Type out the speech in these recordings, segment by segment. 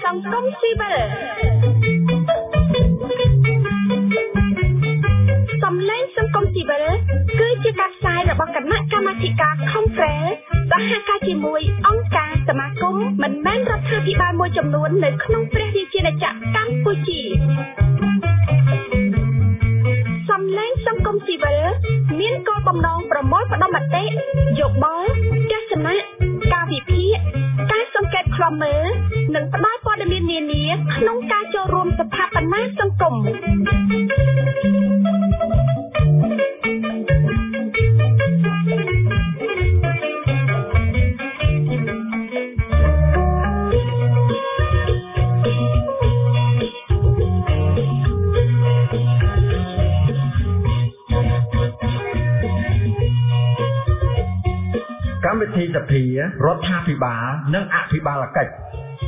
សង្គមស៊ីវិលសំឡេងសង្គមស៊ីវិលគឺជាការផ្សាយរបស់គណៈកម្មាធិការ Conference សហការជាមួយអង្គការសមាគមមិនមែនរដ្ឋាភិបាលមួយចំនួននៅក្នុងព្រះរាជាណាចក្រកម្ពុជាសំឡេងសង្គមស៊ីវិលមានគោលបំណងប្រមូលផ្ដុំមតិយោបល់ទស្សនៈការវិភាគការសង្កេតឃ្លាំមើលនិងផ្ដល់ព័ត៌មាននានាក្នុងការចូលរួមស្ថាបនាសង្គមកម្មវិធីសភារដ្ឋាភិបាលនិងអភិបាលកិច្ច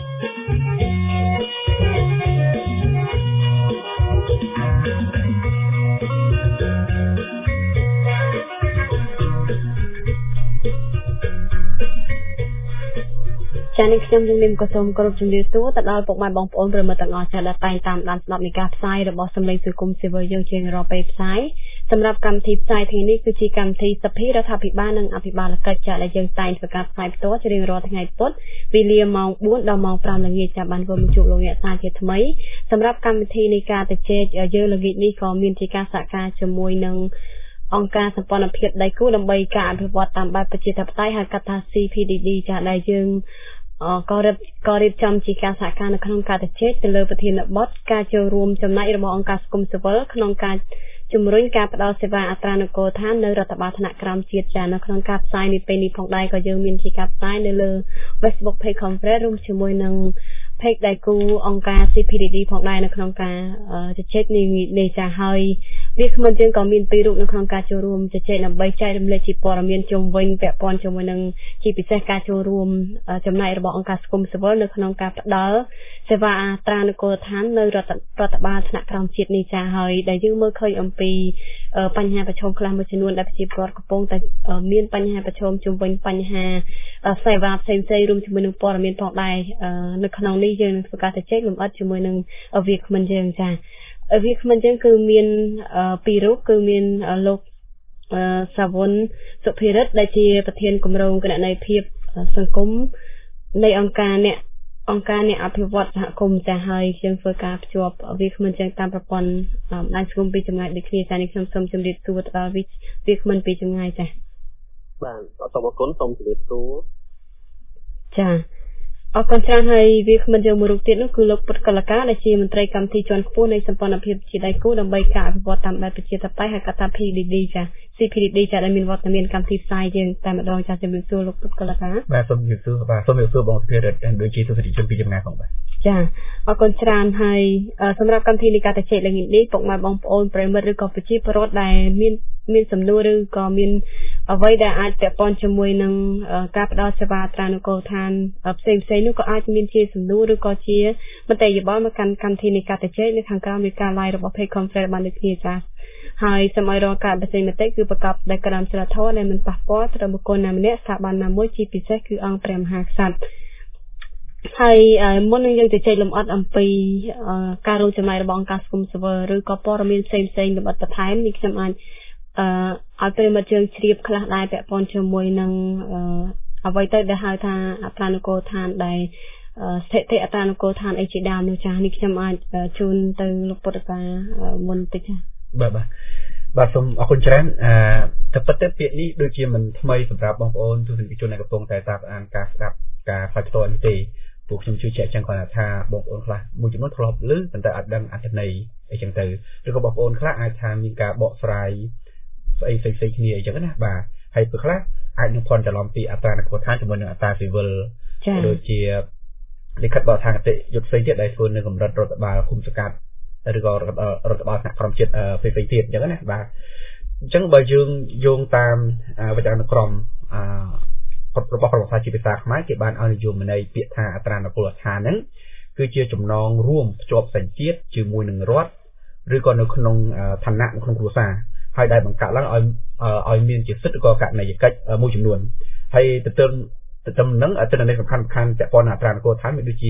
ចា៎នេះខ្ញុំជំរាបក៏សូមគោរពជំរាបសួរទៅដល់ពុកម៉ែបងប្អូនប្រិយមិត្តទាំងអស់ចា៎ដែលតែងតាមដានស្ដាប់នៃការផ្សាយរបស់សម្លេងសង្គមស៊ីវិលយើងជារៀងរាល់ពេលផ្សាយសម្រាប់កម្មវិធីផ្សាយថ្ងៃនេះគឺជាកម្មវិធីសភារដ្ឋាភិបាលនិងអភិបាលកិច្ចចា៎ដែលយើងតែងធ្វើការផ្សាយផ្ទាល់ជារៀងរាល់ថ្ងៃពុធវេលាម៉ោង 4 ដល់ម៉ោង 5 ល្ងាចចា៎បានវិលមកជួបលោកអ្នកសាជាថ្មីសម្រាប់កម្មវិធីនៃការទៅជែកយើងល្ងាចនេះក៏មានជាការសហការជាមួយនឹងអង្គការសម្ព័ន្ធភាពដៃគូដើម្បីការអភិវឌ្ឍតាមបែបប្រជាធិបតេយ្យហៅកាត់ថា CPDD ចា៎ដែលយើងក៏រៀបចំជាការសហការនៅក្នុងការទៅជែកទៅលើប្រធានបទការចូលរួមចំណែករបស់អង្គការសង្គមស៊ីវិលក្នុងការជំរុញការផ្តល់សេវាអត្រានុកូលដ្ឋាននៅរដ្ឋបាលថ្នាក់ក្រោមជាតិចានៅក្នុងការផ្សាយនេះពេលនេះផងដែរក៏យើងមានជាការផ្សាយនៅលើ Facebook Page Conference រួមជាមួយនឹង Page ដៃគូអង្គការ CPDD ផងដែរនៅក្នុងការជជែកនេះចាហើយវាគ្មិនយើងក៏មានពីររូបនៅក្នុងការចូលរួមជជែកដើម្បីចែករំលែកជាព័ត៌មានជុំវិញពាក់ព័ន្ធជាមួយនឹងជាពិសេសការចូលរួមចំណែករបស់អង្គការសង្គមស៊ីវិលនៅក្នុងការផ្តល់សេវាអត្រានុកូលដ្ឋាននៅរដ្ឋបាលថ្នាក់ក្រោមជាតិនេះចាហើយដែលយើងមើលឃើញអំពីបញ្ហាប្រឈមខ្លះមួយចំនួនដែលប្រជាពលរដ្ឋកំពុងតែមានបញ្ហាប្រឈមជុំវិញបញ្ហាសេវាផ្សេងៗរួមជាមួយនឹងព័ត៌មានផងដែរនៅក្នុងនេះយើងនឹងធ្វើការជជែកលម្អិតជាមួយនឹងវាគ្មិនយើងចាវាគ្មិនយើងគឺមានពីររូបគឺមានលោកសាវុនសុភិរិទ្ធដែលជាប្រធានគម្រោងគណនេយ្យភាពសង្គមនៃអង្គការអ្នកអភិវឌ្ឍសហគមន៍ចាហើយយើងធ្វើការភ្ជាប់វាគ្មិនចឹងតាមប្រព័ន្ធបណ្ដាញសង្គមពីចម្ងាយដូចគ្នាចានេះខ្ញុំសូមជម្រាបសួរទៅដល់វាគ្មិនពីចម្ងាយចាបាទសូមអរគុណសូមជម្រាបសួរចាអរគុណច្រើនហើយវាគ្មិនយើងមួយរូបទៀតនោះគឺលោកពុតកលកាដែលជាមន្ត្រីកម្មវិធីជាន់ខ្ពស់នៃសម្ព័ន្ធភាពជាដៃគូដើម្បីការអភិវឌ្ឍតាមបែបប្រជាធិបតេយ្យហៅកាត់ថា PDD ចា CPDD ចាដែលមានវត្តមានកម្មវិធីផ្សាយយើងតែម្ដងចាជំរាបសួរលោកពុតកលកាបាទសូមជម្រាបសួរបាទសូមជម្រាបសួរបងសុភិរិទ្ធដូចជាទស្សនិកជនពីចម្ងាយផងបាទចាអរគុណច្រើនហើយសម្រាប់កម្មវិធីនៃការទៅជែកល្ងាចនេះពុកម៉ែបងប្អូនប្រិយមិត្តឬក៏ប្រជាពលរដ្ឋដែលមានសំណួរឬក៏មានអ្វីដែលអាចពាក់ព័ន្ធជាមួយនឹងការផ្ដល់សេវាអត្រានុកូលដ្ឋានផ្សេងៗនោះក៏អាចមានជាសំណួរឬក៏ជាមតិយោបល់មកកាន់កម្មវិធីនៃការទៅជែកនៅខាងក្រោមនៃការ live របស់ Page Conference បានដូចគ្នាចាហើយសូមឲ្យរកការបញ្ចេញមតិគឺប្រកបដោយក្រមសីលធម៌ដែលមិនប៉ះពាល់ទៅដល់បុគ្គលណាម្នាក់ស្ថាប័នណាមួយជាពិសេសគឺអង្គព្រះមហាក្សត្រហើយមុននឹងយើងទៅជែកលម្អិតអំពីការរួមចំណែករបស់អង្គការសង្គមស៊ីវិលឬក៏ព័ត៌មានផ្សេងៗលម្អិតបន្ថែមនេះខ្ញុំអាចឲ្យប្រិយមិត្តយើងជ្រាបខ្លះដែរពាក់ព័ន្ធជាមួយនឹងអ្វីទៅដែលហៅថាអត្រានុកូលដ្ឋានដែលស្ថិតិអត្រានុកូលដ្ឋានអីជាដើមនោះចានេះខ្ញុំអាចជូនទៅលោកពុទ្ធកាមុនតិចចាបាទសូមអរគុណច្រើនតែពិតទៅពាក្យនេះដូចជាមិនថ្មីសម្រាប់បងប្អូនទស្សនិកជនដែលកំពុងតែតាមដានការស្ដាប់ការផ្សាយផ្ទាល់នេះទេពួកខ្ញុំជឿជាក់ចឹងគាត់ថាបងប្អូនខ្លះមួយចំនួនធ្លាប់ឮប៉ុន្តែអត់ដឹងអត្ថន័យអីចឹងទៅឬក៏បងប្អូនខ្លះអាចថាមានការបកស្រាយស្អីផ្សេងៗគ្នាអីចឹងណាបាទហើយពេលខ្លះអាចនឹងភ័ន្តច្រឡំពីអត្រានុកូលដ្ឋានជាមួយនឹងអត្រាស៊ីវិលដូចជាលិខិតបទដ្ឋានគតិយុត្តផ្សេងទៀតដែលធ្វើនៅកម្រិតរដ្ឋបាលគុំសង្កាត់ឬក៏រដ្ឋបាលថ្នាក់ក្រមជាតិផ្សេងៗទៀតអញ្ចឹងណាបាទអញ្ចឹងបើយើងយោងតាមវចនានុក្រមរបស់ក្រមសាជាភាសាខ្មែរគេបានឲ្យនិយមន័យពាក្យថាអត្រានុកូលដ្ឋានហ្នឹងគឺជាចំណងរួមភ្ជាប់សញ្ជាតិជាមួយនឹងរដ្ឋឬក៏នៅក្នុងឋានៈនៅក្នុងគ្រួសារហើយដែលបង្កើតឡើងឲ្យមានជាសិទ្ធិឬក៏ករណីយកិច្ចមួយចំនួនហើយទៅនឹងអត្ថន័យសំខាន់ពាក់ព័ន្ធអត្រានុកូលដ្ឋានមានដូចជា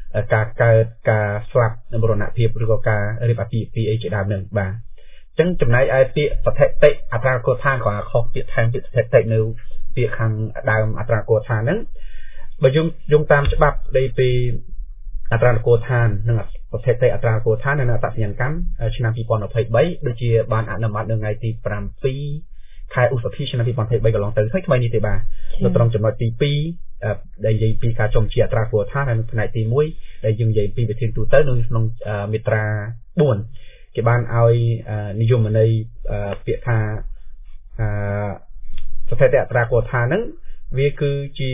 ការស្លាប់នៅមរណភាពឬក៏ការរៀបអាពាហ៍ពិពាហ៍អីជាដើមនឹងបាទអញ្ចឹងចំណែកឯពាក្យស្ថិតិអត្រានុកូលដ្ឋានក៏ខុសពាក្យថែមពាក្យស្ថិតិនៅពាក្យខាងដើមអត្រានុកូលដ្ឋានហ្នឹងបើយើងតាមច្បាប់ស្ដីពីអត្រានុកូលដ្ឋាននិងស្ថិតិអត្រានុកូលដ្ឋាននិងអត្តសញ្ញាណកម្មឆ្នាំ2023ដូចជាបានអនុម័តនៅថ្ងៃទី7ខែឧសភាឆ្នាំ2023កន្លងទៅហើយថ្មីនេះទេបាទនៅត្រង់ចំណុចទី2ដែលនិយាយពីការចំជាអត្រានុកូលដ្ឋានហើយនៅផ្នែកទី1ដែលយើងនិយាយពីវិធានទូទៅនៅក្នុងមាត្រា4គេបានឲ្យនិយមន័យពាក្យថាស្ថិតិអត្រានុកូលដ្ឋានហ្នឹងវាគឺជា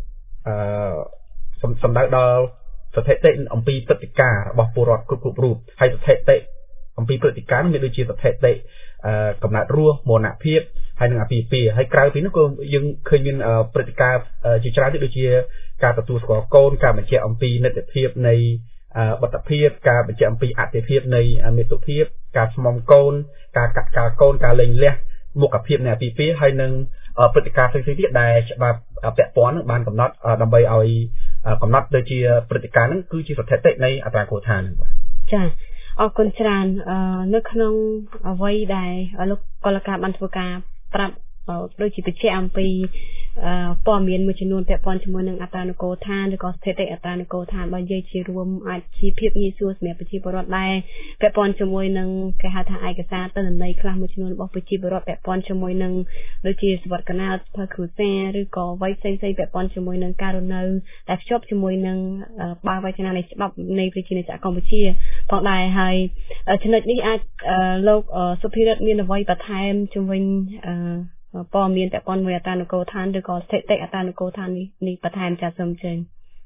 សំដៅដល់ស្ថិតិអំពីព្រឹត្តិការណ៍របស់ពលរដ្ឋគ្រប់រូបហើយស្ថិតិអំពីព្រឹត្តិការណ៍មានដូចជាស្ថិតិកំណត់រស់មរណភាពហើយនឹងអាពាហ៍ពិពាហ៍ហើយក្រៅពីនោះក៏យើងឃើញមានព្រឹត្តិការណ៍ជាច្រើនទៀតដូចជាការទទួលស្គាល់កូនការបញ្ជាក់អំពីនិត្តិភាពនៃបទភាពការបញ្ជាក់អំពីអតិភិបនៃមាតុភាពការស្មុំកូនការកាត់កាលកូនការលែងលះមុខភាពនៃអាពាហ៍ពិពាហ៍ហើយនឹងព្រឹត្តិការណ៍ផ្សេងៗទៀតដែលច្បាប់ពាក់ព័ន្ធបានកំណត់ដើម្បីឲ្យកំណត់ដូចជាព្រឹត្តិការណ៍ហ្នឹងគឺជាស្ថិតិនៃអត្រានុកូលដ្ឋានហ្នឹងបាទចា៎អរគុណច្រើននៅក្នុងអ្វីដែលលោកកលការបានធ្វើការប្រាប់ដូចជាបញ្ជាក់អំពីព័ត៌មានមួយចំនួនពាក់ព័ន្ធជាមួយនឹងអត្រានុកូលដ្ឋានឬក៏ស្ថិតិអត្រានុកូលដ្ឋានបើនិយាយជារួមអាចជាភាពងាយស្រួលសម្រាប់ប្រជាពលរដ្ឋដែរពាក់ព័ន្ធជាមួយនឹងគេហៅថាឯកសារទិន្នន័យខ្លះមួយចំនួនរបស់ប្រជាពលរដ្ឋពាក់ព័ន្ធជាមួយនឹងដូចជាសវត្ថកណាភៅគ្រួសារឬក៏អ្វីផ្សេងៗពាក់ព័ន្ធជាមួយនឹងការរស់នៅដែលភ្ជាប់ជាមួយនឹងបើវចនានៃច្បាប់នៃប្រជាជាតិកម្ពុជាផងដែរហើយចំណុចនេះអាចលោកសុភិរិទ្ធមានអ្វីបន្ថែមជំវិញព័ត៌មានពាក់ព័ន្ធមួយអត្រានុកូលដ្ឋានឬក៏ស្ថិតិអត្រានុកូលដ្ឋាននេះបន្ថែមចាសសូមជើញ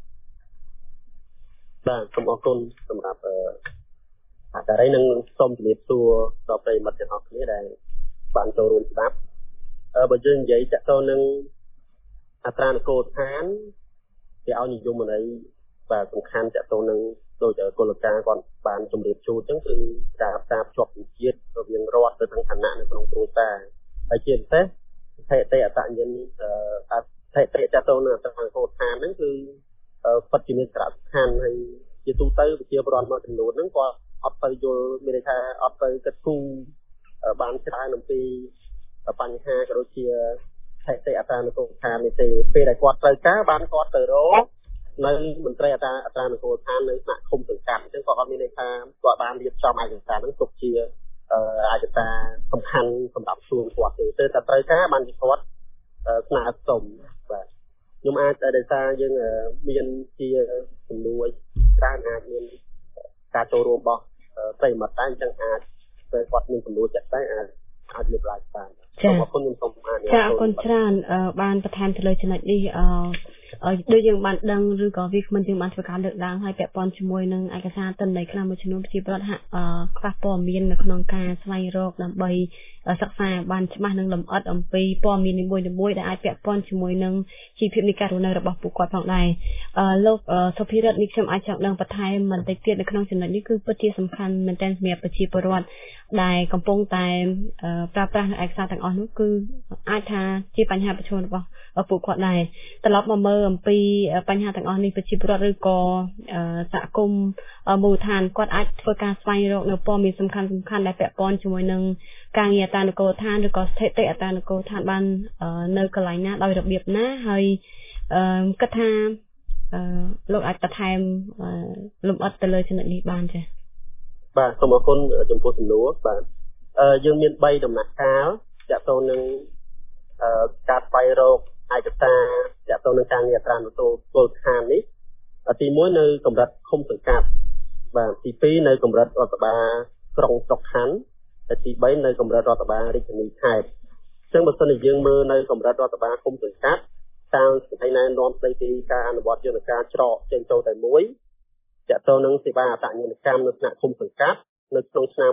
បាទសូមអរគុណសម្រាប់អតារីនឹងសូមជម្រាបសួរដល់ប្រិយមិត្តទាំងអស់គ្នាដែលបានចូលរួមស្ដាប់បើយើងនិយាយតទៅនឹងអត្រានុកូលដ្ឋានគេឲ្យនិយមន័យបាទសំខាន់តទៅនឹងដោយគោលការណ៍គាត់បានជម្រាបជូនអញ្ចឹងគឺការផ្សារភ្ជាប់ជាតិរវាងរដ្ឋទៅទាំងឋានៈនៅក្នុងគ្រួសារហើយជាពិសេសស្ថិតិអត្តញ្ញាណស្ថិតិតទៅនឹងអត្រានុកូលដ្ឋានហ្នឹងគឺពិតជាមានសារៈសំខាន់ហើយជាទូទៅប្រជាពលរដ្ឋមួយចំនួនហ្នឹងគាត់អត់ទៅយល់មានន័យថាអត់ទៅគិតគូរបានច្រើនអំពីបញ្ហាក៏ដូចជាស្ថិតិអត្រានុកូលដ្ឋាននេះទេពេលដែលគាត់ត្រូវការបានគាត់ទៅរកនៅមន្ត្រីអត្រានុកូលដ្ឋាននៅថ្នាក់ឃុំសង្កាត់អញ្ចឹងគាត់អត់មានន័យថាគាត់បានរៀបចំឯកសារហ្នឹងទុកជាឯកសារសំខាន់សម្រាប់ជួងគាត់ទេតែត្រូវការបានជាគាត់ស្នើសុំបាទខ្ញុំអាចដោយសារយើងមានជាចំនួនច្រើនអាចមានការចូលរួមរបស់ប្រិយមិត្តដែរអញ្ចឹងអាចពេលគាត់មានចំនួនចាក់តែអាចលើកឡើងបានសូមអរគុណខ្ញុំសូមអានចាអរគុណច្រើនបានបន្ថែមទៅលើចំណុចនេះដូចយើងបានដឹងឬក៏វាគ្មិនយើងបានធ្វើការលើកឡើងហើយពាក់ព័ន្ធជាមួយនឹងឯកសារទិន្នន័យខ្លះមួយចំនួនប្រជាពលរដ្ឋហាក់ខ្វះព័ត៌មាននៅក្នុងការស្វែងរកដើម្បីសិក្សាបានច្បាស់និងលម្អិតអំពីព័ត៌មាននីមួយៗដែលអាចពាក់ព័ន្ធជាមួយនឹងជីវភាពនៃការរស់នៅរបស់ពួកគាត់ផងដែរលោកសុភិរិទ្ធនេះខ្ញុំអាចចង់ដឹងបន្ថែមបន្តិចទៀតនៅក្នុងចំណុចនេះគឺពិតជាសំខាន់មែនទែនសម្រាប់ប្រជាពលរដ្ឋដែលកំពុងតែប្រើប្រាស់នៅឯកសារទាំងអស់នោះគឺអាចថាជាបញ្ហាប្រឈមរបស់ពួកគាត់ដែរត្រឡប់មកមើលអំពីបញ្ហាទាំងអស់នេះប្រជាពលរដ្ឋឬក៏សហគមន៍មូលដ្ឋានគាត់អាចធ្វើការស្វែងរកនៅព័ត៌មានសំខាន់ៗដែលពាក់ព័ន្ធជាមួយនឹងការងារអត្រានុកូលដ្ឋានឬក៏ស្ថិតិអត្រានុកូលដ្ឋានបាននៅកន្លែងណាដោយរបៀបណាហើយគិតថាលោកអាចបន្ថែមលម្អិតទៅលើចំណុចនេះបានចា៎បាទសូមអរគុណចំពោះសំណួរបាទយើងមាន3ដំណាក់កាលទាក់ទងនឹងការស្វែងរកឯកសារទាក់ទងនឹងការងារអត្រានុកូលដ្ឋាននេះទី1នៅកម្រិតឃុំសង្កាត់បាទទី2នៅកម្រិតរដ្ឋបាលក្រុងស្រុកខណ្ឌហើយទី3នៅកម្រិតរដ្ឋបាលរាជធានីខេត្តអញ្ចឹងបើសិនជាយើងមើលនៅកម្រិតរដ្ឋបាលឃុំសង្កាត់តាមសេចក្តីណែនាំស្តីពីការអនុវត្តយន្តការច្រកចេញចូលតែមួយទាក់ទងនឹងសេវាអត្តញ្ញាណកម្មនៅថ្នាក់ឃុំសង្កាត់នៅក្នុងឆ្នាំ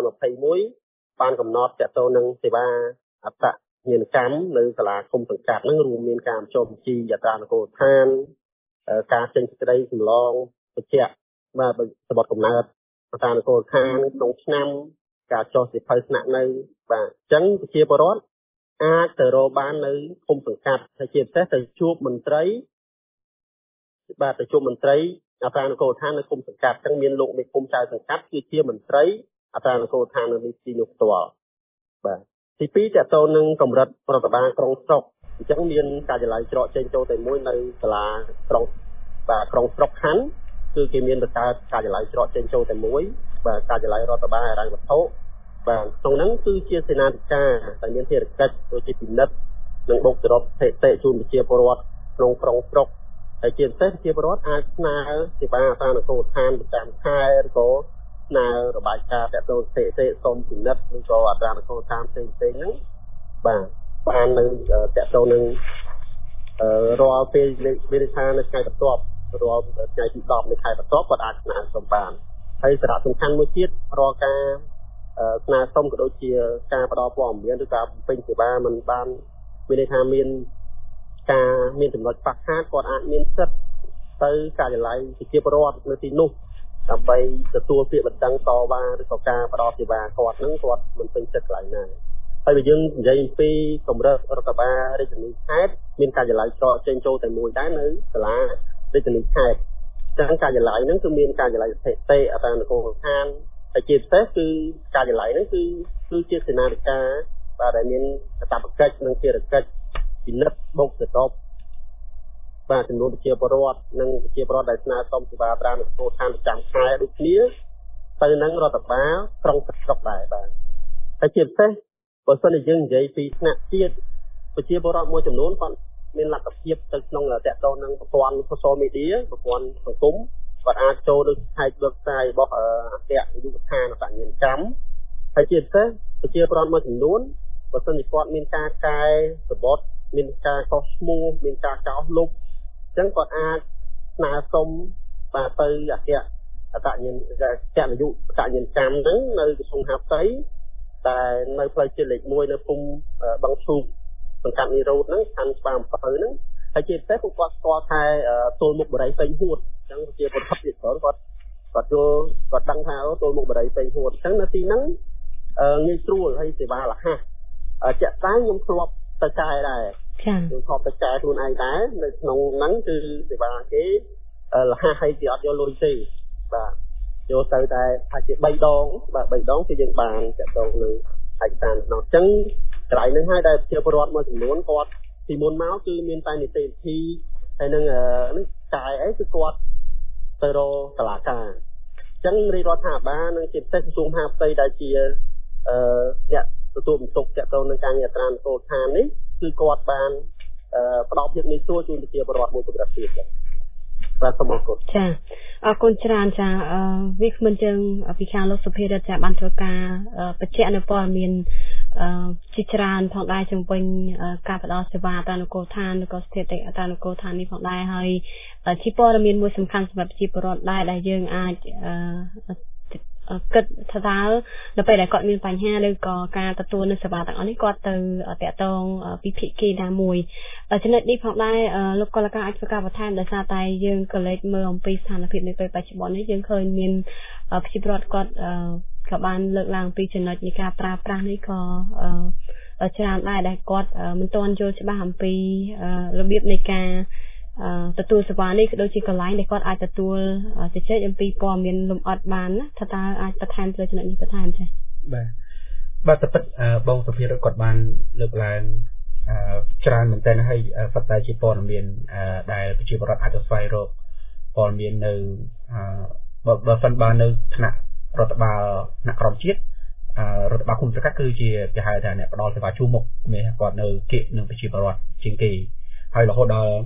2021បានកំណត់ទាក់ទងនឹងសេវាអត្តញ្ញាណកម្មនៅសាលាឃុំសង្កាត់នឹងរួមមានការបញ្ចុះបញ្ជីអត្រានុកូលដ្ឋានការចេញសេចក្តីសម្លងបញ្ជាក់បាទសម្បត្តិកំណើតអត្រានុកូលដ្ឋានក្នុងឆ្នាំការចុះសៀវភៅស្នាក់នៅបាទអញ្ចឹងប្រជាពលរដ្ឋអាចទៅរកបាននៅឃុំសង្កាត់ហើយជាពិសេសទៅជួបមន្ត្រីបាទទៅជួបមន្ត្រីអត្រានុកូលដ្ឋាននៅគុំសង្កាត់ចឹងមានលោកមេគុំចៅសង្កាត់គឺជាមន្ត្រីអត្រានុកូលដ្ឋាននៅទីនោះផ្ទាល់បាទទី2តកតទៅនឹងកម្រិតរដ្ឋបាលក្រុងស្រុកអញ្ចឹងមានការិយាល័យច្រកចេញចូលតែមួយនៅសាលាក្រុងបាទក្រុងស្រុកខណ្ឌគឺគេមានបង្កើតការិយាល័យច្រកចេញចូលតែមួយបាទការិយាល័យរដ្ឋបាលហិរញ្ញវត្ថុបាទក្នុងហ្នឹងគឺជាសេនាធិការដែលមានភារកិច្ចដូចជាពិនិត្យនិងបូកសរុបស្ថិតិជូនប្រជាពលរដ្ឋក្នុងក្រុងស្រុកហើយជាពិសេសប្រជាពលរដ្ឋអាចស្នើសេវាអត្រានុកូលដ្ឋានប្រចាំខែឬក៏ស្នើរបាយការណ៍តទៅស្ថិតិសូមពិនិត្យឬក៏អត្រានុកូលដ្ឋានផ្សេងៗហ្នឹងបាទបាននៅតទៅនឹងរាល់ពេលវិរិថានៅថ្ងៃបន្ទាប់រាល់ថ្ងៃទី10នៃខែបន្ទាប់គាត់អាចស្នើសុំបានហើយសារៈសំខាន់មួយទៀតរាល់ការស្នើសុំក៏ដូចជាការផ្ដល់ព័ត៌មានឬការបំពេញសេវាមិនបានមានន័យថាមានចំណុចខ្វះខាតគាត់អាចមានសិទ្ធិទៅការិយាល័យប្រជាពលរដ្ឋនៅទីនោះដើម្បីទទួលពាក្យបណ្ដឹងតវ៉ាឬក៏ការផ្ដល់សេវាគាត់នឹងគាត់មិនពេញចិត្តកន្លែងណាហើយបើយើងនិយាយពីកម្រិតរដ្ឋបាលរាជធានីខេត្តមានការិយាល័យច្រកចេញចូលតែមួយដែរនៅសាលារាជធានីខេត្តចឹងការិយាល័យហ្នឹងគឺមានការិយាល័យស្ថិតិអត្រានុកូលដ្ឋានហើយជាពិសេសគឺការិយាល័យហ្នឹងគឺជាសេនាធិការបាទដែលមានកាតព្វកិច្ចនិងភារកិច្ចពិនិត្យបូកសរុបបាទចំនួនប្រជាពលរដ្ឋនិងប្រជាពលរដ្ឋដែលស្នើសុំសេវាអត្រានុកូលដ្ឋានប្រចាំខែដូចគ្នាទៅនឹងរដ្ឋបាលក្រុងស្រុកដែរបាទហើយជាពិសេសបើសិនជាយើងនិយាយពីថ្នាក់ជាតិប្រជាពលរដ្ឋមួយចំនួនគាត់មានលទ្ធភាពទៅក្នុងតកតនឹងប្រព័ន្ធ social media ប្រព័ន្ធសង្គមគាត់អាចចូលទៅឆែកវឹកផ្សាយរបស់អគ្គនាយកដ្ឋានបញ្ញាកម្មហើយជាពិសេសប្រជាពលរដ្ឋមួយចំនួនបើសិនជាគាត់មានការកែសម្បត្តិមានការកោសឈ្មោះមានការកោសលុបអញ្ចឹងគាត់អាចស្នើសុំបាទទៅអគ្គនាយកបញ្ញាកម្មហ្នឹងនៅក្រសួងហាផ្ទៃតែនៅផ្លូវជាតិលេខ1នៅភូមិបឹងឈូកសង្កាត់នីរ៉ូតហ្នឹងខណ្ឌស្វាយអំពៅហ្នឹងហើយជាពិសេសគាត់ស្គាល់ថាទល់មុខបរិយពេញហួតអញ្ចឹងជាពលរដ្ឋជាច្រើនគាត់យល់គាត់ដឹងថាទល់មុខបរិយពេញហួតអញ្ចឹងនៅទីហ្នឹងងាយស្រួលហើយសេវារហ័សជាក់ស្ដែងខ្ញុំធ្លាប់ទៅកែដែរចា៎ខ្ញុំធ្លាប់ទៅកែខ្លួនឯងដែរនៅក្នុងហ្នឹងគឺសេវាគេរហ័សហើយគេអត់យកលុយទេបាទយកទៅតែថាជា3ដងបាទ3ដងគឺយើងបានចាក់ដងលើឯកសារនោះអញ្ចឹងកន្លែងហ្នឹងហើយដែលជាពលរដ្ឋមួយចំនួនគាត់ពីមុនមកគឺមានតែនីតិវិធីហើយនឹងកាយអីគឺគាត់ទៅរកតុលាការអញ្ចឹងរាជរដ្ឋាភិបាលនិងជាពិសេសក្រសួងមហាផ្ទៃដែលជាអ្នកទទួលបន្ទុកចាក់ទៅនឹងការងារអត្រានុកូលដ្ឋាននេះគឺគាត់បានផ្ដល់ភាពងាយស្រួលជូនប្រជាពលរដ្ឋមួយកម្រិតទៀតបាទសូមអរគុណចាអរគុណច្រើនចាវាគ្មិនយើងពីខាងលោកសុភារិទ្ធចាបានធ្វើការបញ្ជាក់នៅព័ត៌មានជាច្រើនផងដែរជំវិញការផ្ដល់សេវាអត្រានុកូលដ្ឋានឬក៏ស្ថិតិអត្រានុកូលដ្ឋាននេះផងដែរហើយជាព័ត៌មានមួយសំខាន់សម្រាប់ប្រជាពលរដ្ឋដែរដែលយើងអាចគិតថាតើនៅពេលដែលគាត់មានបញ្ហាឬក៏ការទទួលនៅសេវាទាំងអស់នេះគាត់ទៅតាក់ទងពីភាគីណាមួយចំណុចនេះផងដែរលោកកលកាអាចធ្វើការបន្ថែមដោយសារតែយើងក៏លេចមើលអំពីស្ថានភាពនៅពេលបច្ចុប្បន្ននេះយើងឃើញមានប្រជាពលរដ្ឋគាត់ក៏បានលើកឡើងពីចំណុចនៃការប្រើប្រាស់នេះក៏ច្រើនដែរដែលគាត់មិនទាន់យល់ច្បាស់អំពីរបៀបនៃការទទួលសេវានេះក៏ដូចជាកន្លែងដែលគាត់អាចទទួលជជែកអំពីព័ត៌មានលម្អិតបានណាថាតើអាចបន្ថែមលើចំណុចនេះបន្ថែមចា៎បាទតែពិតបងសុភារិទ្ធគាត់បានលើកឡើងច្រើនមែនទែនហើយសត្វតែជាព័ត៌មានដែលប្រជាពលរដ្ឋអាចទៅស្វែងរកព័ត៌មាននៅបើសិនបើនៅថ្នាក់រដ្ឋបាលថ្នាក់ក្រមជាតិរដ្ឋបាលគុំសង្កាត់គឺជាគេហៅថាអ្នកផ្ដល់សេវាជួរមុខមានគាត់នៅគៀកនឹងប្រជាពលរដ្ឋជាងគេហើយរហូតដល់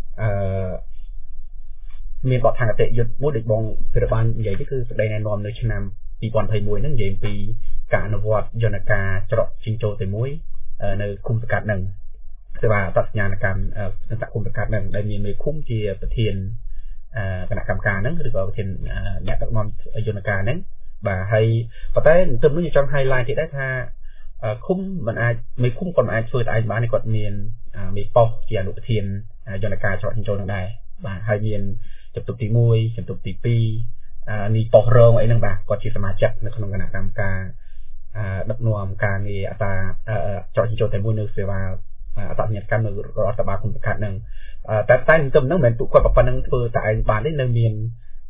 មានបទដ្ឋានគតិយុត្តមួយដូចបងពិរបាននិយាយនេះគឺសេចក្តីណែនាំនៅឆ្នាំ2021ហ្នឹងនិយាយពីការអនុវត្តយន្តការច្រកជីងចូលតែមួយនៅគុំសង្កាត់ហ្នឹងសេវាអត្តសញ្ញាណកម្មសង្កាត់គុំសង្កាត់ហ្នឹងដែលមានមេឃុំជាប្រធានគណៈកម្មការហ្នឹងឬក៏ប្រធានអ្នកដឹកនាំយន្តការហ្នឹងបាទហើយប៉ុន្តែទើបនេះចង់ highlight ទៀតដែរថាឃុំមិនអាចមេឃុំគាត់មិនអាចធ្វើតែឯងបានគាត់មានមេប៉ុស្តិ៍ជាអនុប្រធានយន្តការច្រកជីងចូលហ្នឹងដែរបាទហើយមានជំទប់ទី1ជំទប់ទី2នេះប៉ុស្តិ៍រងអីហ្នឹងបាទគាត់ជាសមាជិកនៅក្នុងគណៈកម្មការដឹកនាំការងារអត្រាច្រកជីងចូលតែមួយនៅសេវាអត្តសញ្ញាណកម្មនៅរដ្ឋបាលគុំសង្កាត់ហ្នឹងតែទន្ទឹមហ្នឹងមិនមែនពួកគាត់ប៉ុណ្ណឹងធ្វើតែឯងបានទេនៅមាន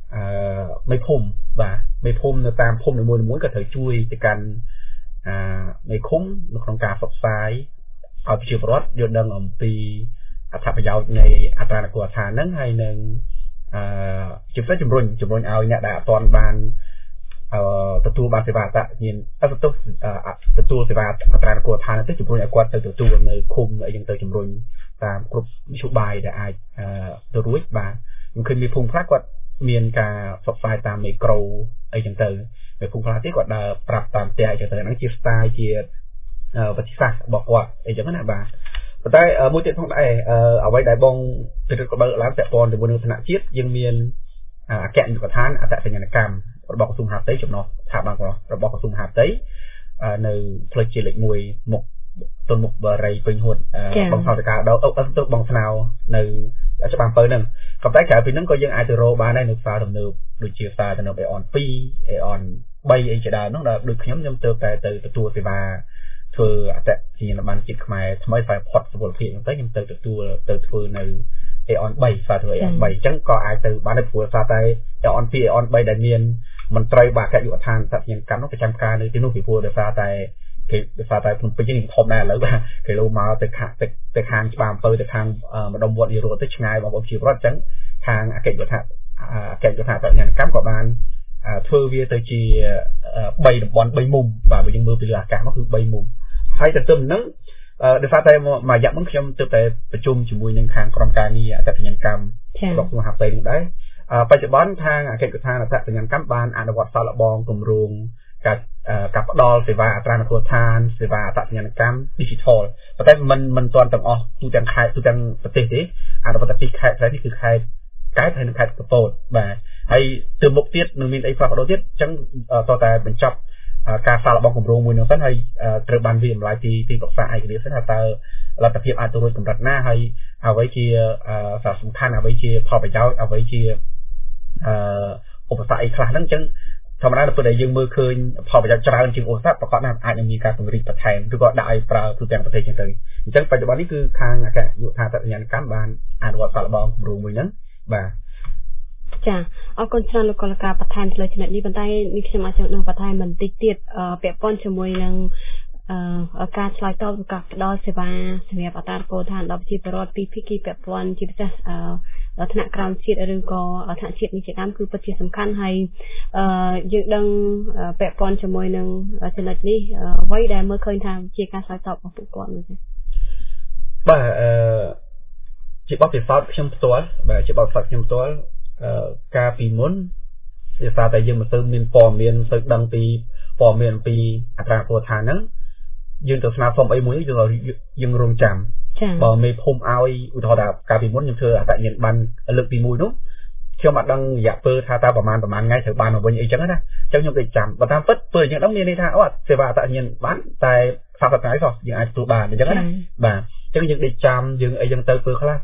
ไม่พุ่มบ่าไม่พุ่มในตามพุ่มในมวยก็ถือช่วยในการไม่คุ้มในโครงการสดใสเอาไปเชื่อรถยนต์ดังอมปีอัตราประหยัดในอัตราการทานนั้นให้หนึ่งจุดแรกจุดรุ่นเอาเนี่ยได้ตอนบานตัวบานสิบาตะยินตัวสิบาอัตราการทานนั้นจุดรุ่นเอากวาดตัวในคุมยังตัวจุดรุ่นตามกลุ่มชุบายได้ตัวรุ่ยบ่ามันเคยมีพุ่งพระกวาดเมียนกาสดใสตามในกรูไอ้จังเตอร์ในพุ่งพระที่กวาดปรับตามใจจังเตอร์นั่งจีสไตล์จีปฏิสักบอกว่าไอ้จังนั้นบ่าแต่มวยเตะท้องได้เอาไว้ได้บองเป็นกระเบื้องล้างแต่ปอนในบนธนาชีพยังมีแกะอยู่กับท่านอัตสัญญกรรมระบบกระสุนหาเต้จบเนาะถามบางคนระบบกระสุนหาเต้ในเพลย์จิเล็กมวยหมกต้นหมกเบอร์ไรเป็นหุ่นบางสาวตะการเราตัวบางสาวในจะบางเปิดหนึ่งกับได้แค่ปีนั้นก็ยังไอเตอร์โรบาได้หนึ่งฟ้าดำเนินโดยเชียร์ฟ้าดำเนินไอออนปีไอออนใบไอจะได้น้องเราโดยขย้ำเติมแต่ตัวสิบาคือแต่ที่นักบันจิตขมายทำให้ไฟพอดสมบูรณ์เพียงแต่ยังเติมตัวในไอออนใบฟ้าตัวไอออนใบจังก็ไอเติมบ้านในผัวฟ้าไตไอออนปีไอออนใบได้เนียนมันไตรบาแค่อยู่ทางแต่ยังการต้องไปจำการในที่นู่นผีผัวเดือดฟ้าไตฟ้าไตมันเป็นยังทอมแน่แล้วว่าเคยรู้มาแต่ทางบางเปิดแต่ทางมาดมวนอีโรติชไงบางชีวรถจังทางเกจยุทธะแต่ยังการกว่าบ้านเพื่อเวียเตจีใบบอลใบมุมvà bây giờ mưa bây giờ cả nóคือใบมุมให้แต่เติมนั้นเดี๋ยวฟ้าไตมาอยากมันเชื่อมเติมแต่ประชุมจมูกหนึ่งทางกรมการนี่แต่เป็นยังกรรมบอกคุณหักไปหนึ่งได้ปัจจุบันทางเกษตรทางแต่เป็นยังกรรมบานอนุวัตสารบองกลุ่มรุงกับดอลเสวาอัตราโคทานเสวาตัดเงินกรรมดิจิทัลแต่มันตอนต่างออกตัวจังใครตัวจังประเทศนี้อันดับที่ใครใครที่คือใครcái thayใครกระโดดแบบไอ้เติมมุกเตี้ยหนึ่งมีไอ้ฟ้ากระโดดเตี้ยจังต่อแต่เป็นจับการสารบองกลุ่มรุงมวยหนึ่งเส้นให้เติมบันวิ่งหลายทีตกสายไอ้เดียวเส้นให้แต่เราจะเพียบอัตโนมัติกำลังหน้าให้เอาไว้เชียสารสำคัญเอาไว้เชียพอไปเจ้าเอาไว้เชียอุปสรรคอีกครั้งนั้นจังธรรมดาเราเปิดได้ยังมือคืนพอไปจะราจริงโอซาประกอบนั้นอาจจะมีการปริประแทนคือก็ได้ปลาคือแปลงประเทศจังเลยจังปัจจุบันนี้คือทางแกอยู่ทางตัดยันการบานอ่านวัดสารบองกลุ่มรุงมวยนั้นบ่าจ้ะเอาคนชนะลูกกลกาประธานเลยชนะนี้บรรดานี่ขึ้นมาจากหนึ่งประธานมันติดเปียป้อนชมวยหนึ่งการสลายตัวกับดอเสวาเสียประธานโกธานดอกจีบรอดปีพิกีเปียป้อนจีบจะธนากรรมชีดหรือก็ธนชีดนิจกรรมคือปัจจัยสำคัญให้ยึดดังเปียป้อนชมวยหนึ่งชนะนี้ไว้ได้เมื่อเคยทำจีการสลายตัวของผู้ก่อนเลยบ่าจีบอปิดฟอดเข้มตัวบ่าจีบอปิดฟอดเข้มตัวการปีมุนเดี๋ยวแต่ยังมาเติมเมียนปอมเมียนเติมดังปีปอมเมียนปีอัตราโคทานนั้นยืนตัวสนาฟอมไอ้มุ้ยยังรวมจำบอกไม่พุ่มเอาอุทธรณ์การปีมุนยังเธอแต่ยังบันเลือกปีมุ้ยนู้เชื่อมัดดังอยากเปิดท่าตาประมาณไงเถอะบานของวันไอ้จังนะเจ้ายังไปจำบัตรทำเปิดยังต้องมีในท่าว่าเสวาแต่ยังบ้านแต่ฝากแบบไหนก่อนยังไอ้ตัวบานอย่างนั้นนะบ่าจังยังได้จำยังไอ้ยังเติมเปิดเขาละ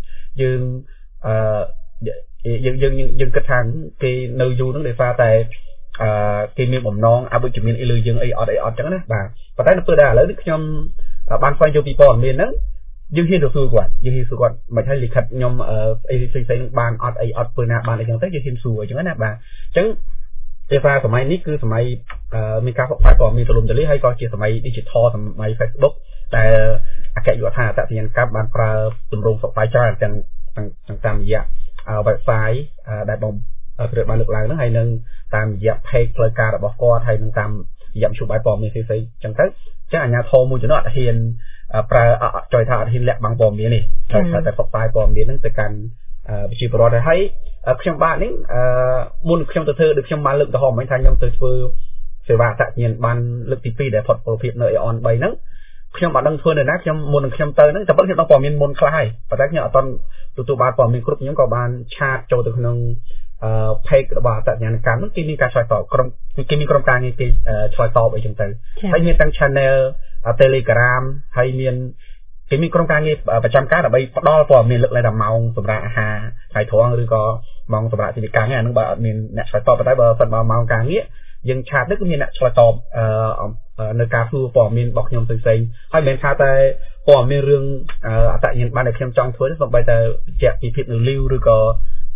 ยังกระทั่งcái nơi du nó để pha tại cái miếng bầm non à bây giờ miếng ilư dương ai ọt chẳng đấy bà và tại nó vừa đã lấy được nhom ban khoai cho people miếng đó dương hiên được xui quạt mày thấy lịch khật nhom xây ban ọt vừa nè ban này chẳng thấy dương hiên xui chẳng đấy bà chẳng cái phaสมัยนี้คือสมัยมีการฝากก่อนมีตลุ่มจะเรียกให้ก่อนเกี่ยวสมัยดิจิทัลสมัย Facebook แต่แกอยู่ท่าแต่ที่ยังกับbanปลาตุ่มรงสกไฟจ้าจังตามอย่างแบบไฟได้บ่มเกิดมาหลุดหลังนั้นให้หนึ่งตามยับให้เคยการบอกก็ให้หนึ่งตามยับชูใบปอมมีซีซีจังเต้จะอันยาโทมูจะนอดเฮียนปลาจอยท่าเฮียนแหลกบางปอมนี้นี่แต่ฝักไฟปอมนี้นั่นแต่การชีพรอได้ให้เครื่องบ้านนี้มูลเครื่องตัวเธอหรือเครื่องบ้านลึกตัวหอมไม่ทันยังตัวช่วยเสียบาตัดเงินบ้านลึกที่ปีได้พอดโปรฟิตในออนใบนั้นเครื่องบ้านดังทั่วเลยนะเครื่องมูลเครื่องเตอร์นั้นแต่บางทีต้องปอมมีมูลคลายแต่ได้เนี่ยตอนตัวบ้านปอมมีกรุ๊ปยังก็บ้านชาติโจตัวนึงเพกระบาดแต่งานการมันกินมีการช่วยต่อกรมกินมีกรมการเงินช่วยต่อไปจนถึงให้มีตั้ง channel Telegram ให้มีกินมีกรมการเงินประจำการแบบดอลปอมมีเลือกอะไรดำเมาสำหรับอาหารไข่ทองหรือก็มองสำหรับสินค้าเงี้ยนึกว่ามีเนี่ยช่วยต่อไปได้เบอร์phầnเมาการเงี้ยยังชาตินึกมีเนี่ยช่วยต่อในการฟูปอมมีบอกยมตึงเซ็งให้เหมือนชาติปอมมีเรื่องแต่ยังบ้านในเข้มจ้องทั่วที่ส่งไปแต่แจกปีพิษหรือลิ้วหรือก็ไป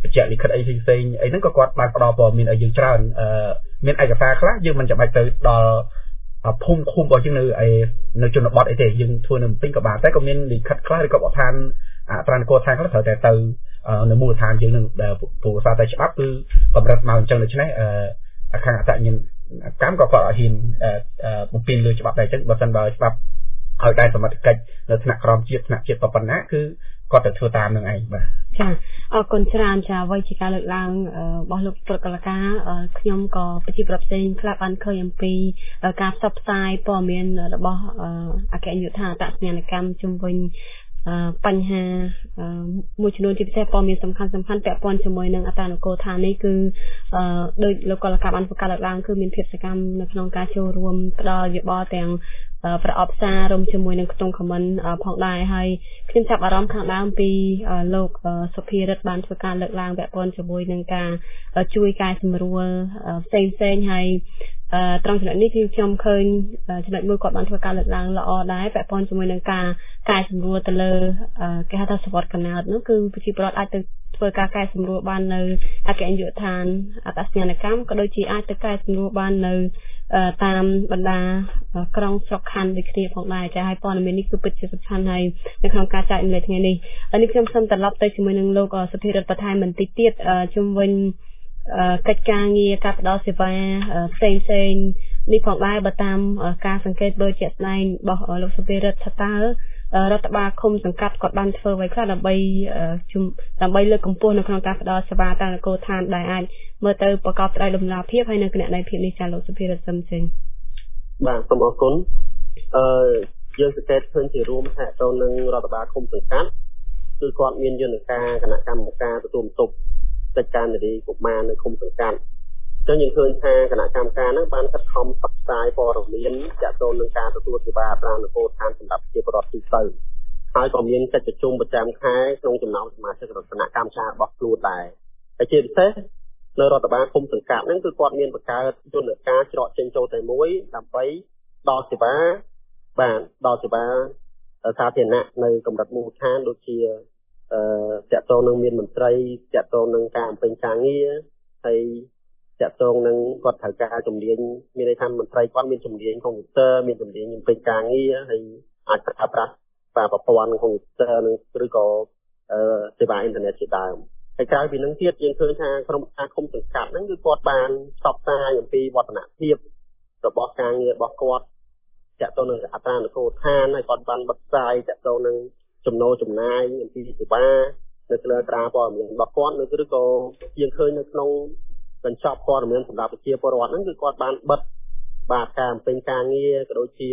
ជាលិខិតអីផ្សេងអីហ្នឹងក៏គាត់បានផ្ដល់ព័ត៌មានឲ្យយើងច្រើនមានឯកសារខ្លះយើងមិនចាំបាច់ទៅដល់ភូមិឃុំរបស់យើងនៅជនបទអីទេយើងធ្វើនៅពេញក៏បានតែក៏មានលិខិតខ្លះឬក៏បទដ្ឋានអត្រានុកូលដ្ឋានខ្លះត្រូវតែទៅនៅមូលដ្ឋានយើងនឹងព្រោះសារតែច្បាប់គឺកម្រិតមកអញ្ចឹងដូច្នេះខាងអតញ្ញាណកម្មក៏គាត់ឲ្យហ៊ានបំពេញលើច្បាប់ដែរអញ្ចឹងបើសិនបើច្បាប់ឲ្យដែរសមត្ថកិច្ចនៅថ្នាក់ក្រមជាតិថ្នាក់ជាតិប៉ុណ្ណាគឺគាត់ទៅធ្វើតាមនឹងឯងបាទចាអរគុណច្រើនចាអ្វីជាការលើកឡើងរបស់លោកប្រកលការខ្ញុំក៏ប្រជាប្រដ្ឋផ្សេងខ្លះបានឃើញអំពីការផ្សព្វផ្សាយព័ត៌មានរបស់អគ្គនាយកដ្ឋានអត្តសញ្ញាណកម្មជំវិញបញ្ហាមួយចំនួនជាពិសេសព័ត៌មានសំខាន់ពាក់ព័ន្ធជាមួយនឹងអត្រានុកូលដ្ឋាននេះគឺដោយលោកកលការបានបង្កើតឡើងគឺមានភាពសកម្មនៅក្នុងការចូលរួមផ្ដល់យោបល់ទាំងប្រអប់សាររួមជាមួយនឹងក្នុង comment ផងដែរហើយខ្ញុំចាប់អារម្មណ៍ខាងដើមពីលោកសុភារិទ្ធបានធ្វើការលើកឡើងពាក់ព័ន្ធជាមួយនឹងការជួយកែសម្រួលផ្សេងហើយត្រង់ចំណុចនេះគឺខ្ញុំឃើញចំណុចមួយគាត់បានធ្វើការលើកឡើងល្អដែរពាក់ព័ន្ធជាមួយនឹងការកែសម្រួលទៅលើគេហៅថាសវត្ថកណើតនោះគឺប្រជាពលរដ្ឋអាចទៅធ្វើការកែសម្រួលបាននៅអគ្គនាយកដ្ឋានអត្តសញ្ញាណកម្មក៏ដូចជាអាចទៅកែសម្រួលបាននៅតាមបណ្ដាក្រុងស្រុកខណ្ឌដូចគ្នាផងដែរចា៎ហើយព័ត៌មាននេះគឺពិតជាសំខាន់ហើយនៅក្នុងការចែករំលែកថ្ងៃនេះនេះខ្ញុំសូមត្រឡប់ទៅជាមួយនឹងលោកសុភារិទ្ធបន្ថែមបន្តិចទៀតជុំវិញកិច្ចការងារការផ្ដល់សេវាផ្សេងនេះផងដែរបើតាមការសង្កេតដូចជាក់ស្ដែងរបស់លោកសុភារិទ្ធថាតើរដ្ឋបាលឃុំសង្កាត់គាត់បានធ្វើអ្វីខ្លះដើម្បីលើកកម្ពស់នៅក្នុងការផ្ដល់សេវាអត្រានុកូលដ្ឋានដែលអាចមើលទៅប្រកបដោយតម្លាភាពហើយនៅគណនេយ្យភាពនេះចាលោកសុភារិទ្ធសឹមសេងបាទសូមអរគុណយើងសង្កេតឃើញជារួមថាទៅនឹងរដ្ឋបាលឃុំសង្កាត់គឺគាត់មានយន្តការគណៈកម្មការទទួលបន្ទុកកិច្ចការនារីកុមារនៅឃុំសង្កាត់ចឹងយើងឃើញថាគណៈកម្មការហ្នឹងបានខិតខំផ្សព្វផ្សាយព័ត៌មានទាក់ទងនឹងការទទួលសេវាអត្រានុកូលដ្ឋានសម្រាប់ប្រជាពលរដ្ឋទូទៅហើយក៏មានកិច្ចប្រជុំប្រចាំខែក្នុងចំណោមសមាជិកគណៈកម្មការរបស់ខ្លួនដែរហើយជាពិសេសនៅរដ្ឋបាលឃុំសង្កាត់ហ្នឹងគឺគាត់មានបង្កើតយន្តការច្រកចេញចូលតែមួយដើម្បីដល់សេវាសាធារណៈនៅកម្រិតមូលដ្ឋានដូចជាតាក់ទងនឹងមានមន្ត្រីតាក់ទងនឹងការអំពេញការងារហើយតាក់ទងនឹងគាត់ត្រូវការជំនាញមានន័យថាមន្ត្រីគាត់មានជំនាញកុំព្យូទ័រមានជំនាញអំពេញការងារហើយអាចប្រើប្រាស់ប្រព័ន្ធកុំព្យូទ័រនឹងឬក៏សេវាអ៊ីនធឺណិតជាដើមហើយក្រៅពីនឹងទៀតយើងឃើញថាក្រុមការឃុំសង្កាត់ហ្នឹងគឺគាត់បានផ្សព្វផ្សាយអំពីវឌ្ឍនភាពរបស់ការងាររបស់គាត់តាក់ទងនឹងអត្រានុកូលដ្ឋានហើយគាត់បានបិទផ្សាយតាក់ទងនឹងចំណូលចំណាយអំពីសេវានៅលើត្រាព័ត៌មានរបស់គាត់ឬក៏យើងឃើញនៅក្នុងកញ្ចប់ព័ត៌មានសម្រាប់ប្រជាពលរដ្ឋហ្នឹងគឺគាត់បានបិទបាទការអំពេញការងារក៏ដូចជា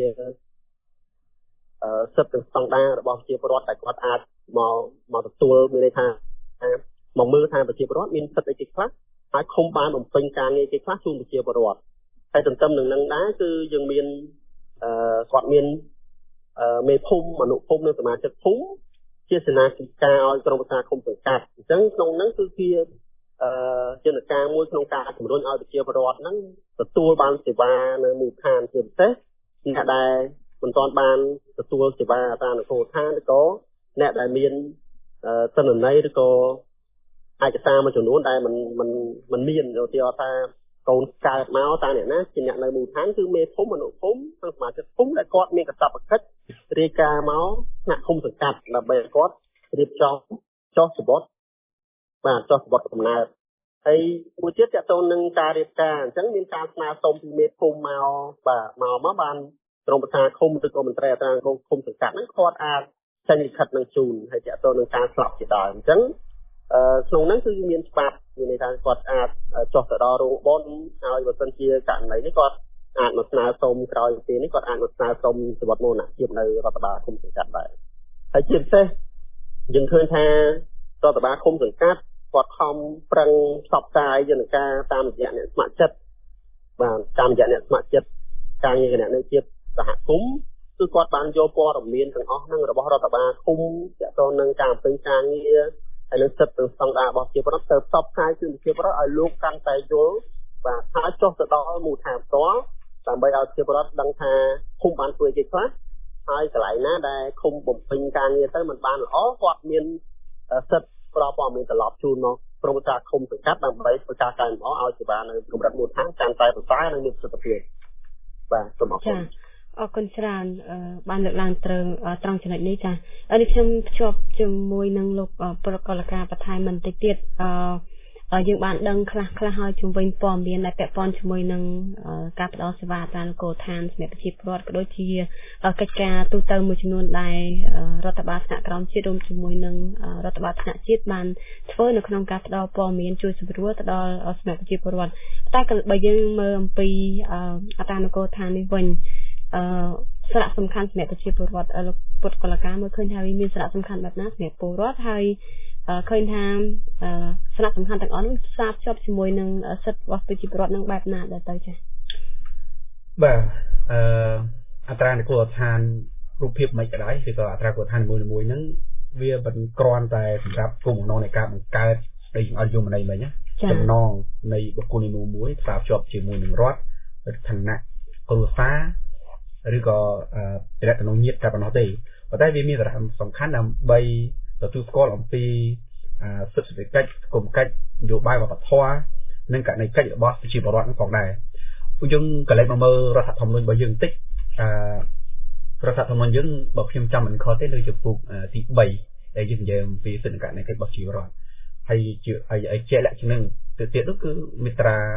សិទ្ធិស្តង់ដាររបស់ប្រជាពលរដ្ឋដែលគាត់អាចមកទទួលមានន័យថាមកមើលថាប្រជាពលរដ្ឋមានសិទ្ធិអីគេខ្លះហើយឃុំបានបំពេញការងារគេខ្លះជូនប្រជាពលរដ្ឋហើយទន្ទឹមនឹងដែរគឺយើងមានគាត់មានមេភូមិអនុភូមិនិងសមាជិកភូមិជាសេនាធិការឲ្យក្រុមប្រឹក្សាឃុំសង្កាត់អញ្ចឹងក្នុងហ្នឹងគឺជាយន្តការមួយក្នុងការជំរុញឲ្យប្រជាពលរដ្ឋហ្នឹងទទួលបានសេវានៅមូលដ្ឋានជាពិសេសអ្នកដែលមិនទាន់បានទទួលសេវាអត្រានុកូលដ្ឋានឬក៏អ្នកដែលមានទិន្នន័យឬក៏ឯកសារមួយចំនួនដែលมันមានឧទាហរណ៍ថាកូនកើតមកតើអ្នកណាជាអ្នកនៅមូលដ្ឋានគឺមេភូមិអនុភូមិនិងសមាជិកភូមិដែលគាត់មានកាតព្វកិច្ចរាយការណ៍មកថ្នាក់ឃុំសង្កាត់ដើម្បីគាត់រៀបចំចុះសម្បត្តិចុះសម្បត្តិកំណើតហើយមួយទៀតតទៅនឹងការរៀបការអញ្ចឹងមានការស្នើសុំពីមេភូមិមកបានក្រុមប្រឹក្សាឃុំឬក៏មន្ត្រីអត្រានុកូលឃុំសង្កាត់ហ្នឹងគាត់អាចចេញលិខិតនឹងជូនហើយតទៅនឹងការស្លាប់ជាដើមអញ្ចឹងក្នុងហ្នឹងគឺមានច្បាប់មានន័យថាគាត់អាចចុះទៅដល់រោងបុណ្យហើយបើសិនជាករណីនេះគាត់អាចមកស្នើសុំក្រោយពីនេះគាត់អាចមកស្នើសុំសេវាមរណភាពនៅរដ្ឋបាលឃុំសង្កាត់ដែរហើយជាពិសេសយើងឃើញថារដ្ឋបាលឃុំសង្កាត់គាត់ខំប្រឹងផ្សព្វផ្សាយយន្តការតាមរយៈអ្នកស្ម័គ្រចិត្តតាមរយៈអ្នកស្ម័គ្រចិត្តការងារគណនេយ្យភាពសហគមន៍គឺគាត់បានយកព័ត៌មានទាំងអស់ហ្នឹងរបស់រដ្ឋបាលឃុំទាក់ទងនឹងការអំពេញការងារហើយនឹងសិទ្ធិនិងស្តង់ដាររបស់ប្រជាពលរដ្ឋទៅផ្សព្វផ្សាយជូនប្រជាពលរដ្ឋឲ្យលោកកាន់តែយល់ហើយចុះទៅដល់មូលដ្ឋានផ្ទាល់ដើម្បីឲ្យប្រជាពលរដ្ឋដឹងថាឃុំបានធ្វើអីខ្លះហើយកន្លែងណាដែលឃុំបំពេញការងារទៅមិនបានល្អគាត់មានសិទ្ធិផ្ដល់ព័ត៌មានត្រឡប់ជូនមកក្រុមការឃុំសង្កាត់ដើម្បីធ្វើការកែលម្អឲ្យសេវានៅកម្រិតមូលដ្ឋានកាន់តែប្រសើរនិងមានប្រសិទ្ធភាពបាទសូមអរគុណអរគុណច្រើនបានលើកឡើងត្រង់ចំណុចនេះចានេះខ្ញុំភ្ជាប់ជាមួយនឹងលោកប្រកលការបន្ថែមបន្តិចទៀតយើងបានដឹងខ្លះហើយជំវិញព័ត៌មានដែលពាក់ព័ន្ធជាមួយនឹងការផ្តល់សេវាអត្រានុកូលដ្ឋានសម្រាប់ប្រជាពលរដ្ឋក៏ដូចជាកិច្ចការទូទៅមួយចំនួនដែលរដ្ឋបាលថ្នាក់ក្រោមជាតិរួមជាមួយនឹងរដ្ឋបាលថ្នាក់ជាតិបានធ្វើនៅក្នុងការផ្តល់ព័ត៌មានជួយសម្រួលទៅដល់សម្រាប់ប្រជាពលរដ្ឋតែបើយើងមើលអំពីអត្រានុកូលដ្ឋាននេះវិញសារៈសំខាន់សម្រាប់ប្រជាពលរដ្ឋលោកពុទ្ធកលការមើលឃើញថាវាមានសារៈសំខាន់បែបណាសម្រាប់ពលរដ្ឋហើយឃើញថាសារៈសំខាន់ទាំងអស់នោះផ្សារភ្ជាប់ជាមួយនឹងសិទ្ធិរបស់ប្រជាពលរដ្ឋនឹងបែបណាដែរទៅចា៎បាទអត្រានុកូលដ្ឋានរូបភាពមិនក៏ដោយឬក៏អត្រានុកូលដ្ឋានមួយហ្នឹងវាមិនគ្រាន់តែសម្រាប់គោលបំណងនៃការបង្កើតដូចឲ្យយមន័យមិញណាចំណងនៃបុគ្គលនីមួយផ្សារភ្ជាប់ជាមួយនឹងរដ្ឋឋានៈគ្រួសារឬក៏តំណែងញាតិតែប៉ុណ្ណោះទេប៉ុន្តែវាមានសារៈសំខាន់ដើម្បីទទួលស្គាល់អំពីសិទ្ធិសេដ្ឋកិច្ចសង្គមកិច្ចនយោបាយវប្បធម៌និងករណីកិច្ចរបស់ប្រជាពលរដ្ឋនឹងផងដែរពួកយើងកលែងមកមើលរដ្ឋធម្មនុញ្ញរបស់យើងបន្តិចរដ្ឋធម្មនុញ្ញយើងបើខ្ញុំចាំមិនខុសទេលើចំពោះទី3ដែលយើងនិយាយអំពីសិទ្ធិករណីកិច្ចរបស់ប្រជាពលរដ្ឋហើយជាលក្ខណៈទៅទៀតនោះគឺមាត្រា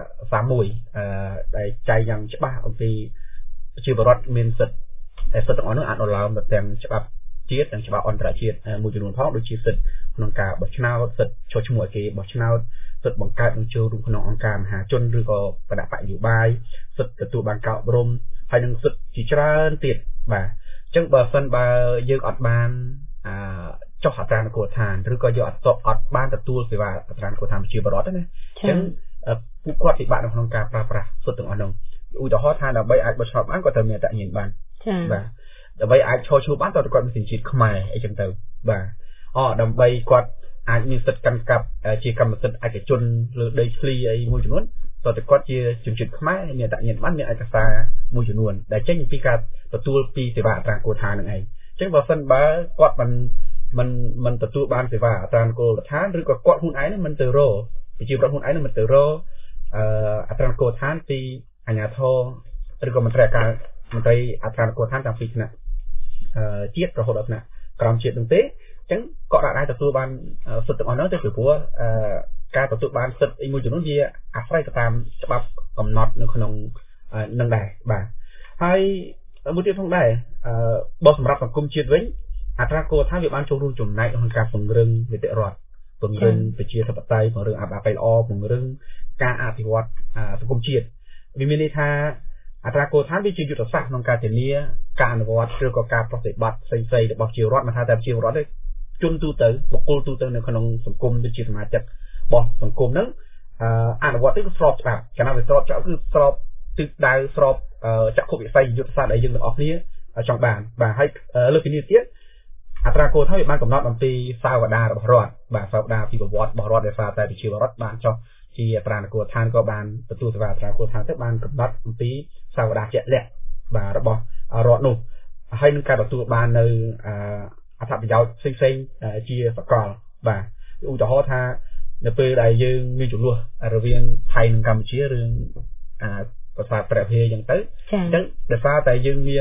31ដែលចែងយ៉ាងច្បាស់អំពីប្រជាពលរដ្ឋមានសិទ្ធិតែសិទ្ធិទាំងអស់នោះអាចអនុលោមទៅទាំងច្បាប់ជាតិនិងច្បាប់អន្តរជាតិមួយចំនួនផងដូចជាសិទ្ធិក្នុងការបោះឆ្នោតសិទ្ធិចុះឈ្មោះឲ្យគេបោះឆ្នោតសិទ្ធិបង្កើតនិងចូលរួមក្នុងអង្គការមហាជនឬក៏គណៈបកនយោបាយសិទ្ធិទទួលបានការអប់រំហើយនិងសិទ្ធិជាច្រើនទៀតបាទអញ្ចឹងបើសិនបើយើងអត់បានចុះអត្រានុកូលដ្ឋានឬក៏យកអត់បានទទួលសេវាអត្រានុកូលដ្ឋានប្រជាពលរដ្ឋទេណាអញ្ចឹងពួកគាត់ពិបាកនៅក្នុងការប្រើប្រាស់សិទ្ធិទាំងអស់នោះឧទាហរណ៍ថាដើម្បីអាចបោះឆ្នោតបានគាត់ត្រូវមានអត្តញ្ញាណប័ណ្ណបាទដើម្បីអាចឈរឈ្មោះបានតើគាត់មានសញ្ជាតិខ្មែរអីចឹងទៅបាទដើម្បីគាត់អាចមានសិទ្ធិកាន់កាប់ជាកម្មសិទ្ធិឯកជនលើដីធ្លីអីមួយចំនួនតើគាត់ជាជនជាតិខ្មែរមានអត្តញ្ញាណប័ណ្ណមានឯកសារមួយចំនួនដែលចេញពីការទទួលពីសេវាអត្រានុកូលដ្ឋាននឹងឯងអញ្ចឹងបើសិនបើគាត់មិនទទួលបានសេវាអត្រានុកូលដ្ឋានឬក៏គាត់ខ្លួនឯងមិនទៅរកប្រជាពលរដ្ឋខ្លួនឯងមិនទៅរកអត្រានុកូលដ្ឋានពីអាជ្ញាធរឬក៏មន្ត្រីអត្រានុកូលដ្ឋានតាំងពីថ្នាក់ជាតិរហូតដល់ថ្នាក់ក្រោមជាតិនឹងទេអញ្ចឹងក៏អាចទទួលបានសិទ្ធិទាំងអស់នោះទៅពីព្រោះការទទួលបានសិទ្ធិអីមួយចំនួនវាអាស្រ័យទៅតាមច្បាប់កំណត់នៅក្នុងនឹងដែរបាទហើយមួយទៀតផងដែរបើសម្រាប់សង្គមជាតិវិញអត្រាកូលដ្ឋានវាបានចូលរួមចំណែកក្នុងការពង្រឹងនីតិរដ្ឋពង្រឹងប្រជាធិបតេយ្យពង្រឹងអភិបាលល្អពង្រឹងការអភិវឌ្ឍសង្គមជាតិវាមានន័យថាអត្រាកូលដ្ឋានវាជាយុទ្ធសាស្ត្រក្នុងការធានាការអនុវត្តឬក៏ការប្រតិបត្តិផ្សេងៗរបស់ប្រជាពលរដ្ឋមិនថាតែប្រជាពលរដ្ឋទេជនទូទៅបុគ្គលទូទៅនៅក្នុងសង្គមដូចជាសមាជិករបស់សង្គមហ្នឹងអនុវត្តទៅគឺស្របច្បាប់កាលណាវាស្របច្បាប់គឺស្របទិសដៅស្របចក្ខុវិស័យយុទ្ធសាស្ត្រដែលយើងទាំងអស់គ្នាចង់បានបាទហើយលើពីនេះទៀតអត្រាកូលដ្ឋានវាបានកំណត់អំពីសាវតារបស់រដ្ឋបាទសាវតាពីប្រវត្តិរបស់រដ្ឋដែលថាតែប្រជាពលរដ្ឋបានចុះជាអត្រានុកូលដ្ឋានក៏បានទទួលសេវាអត្រានុកូលដ្ឋានទៅបានកំណត់អំពីសាវតាជាក់លាក់បាទរបស់រដ្ឋនោះហើយនឹងការទទួលបាននៅអត្ថប្រយោជន៍ផ្សេងៗជាសកលបាទឧទាហរណ៍ថានៅពេលដែលយើងមានចំនួនរវាងថៃនិងកម្ពុជារឿងប្រាសាទព្រះវិហារអញ្ចឹងទៅអញ្ចឹងដោយសារតែយើងមាន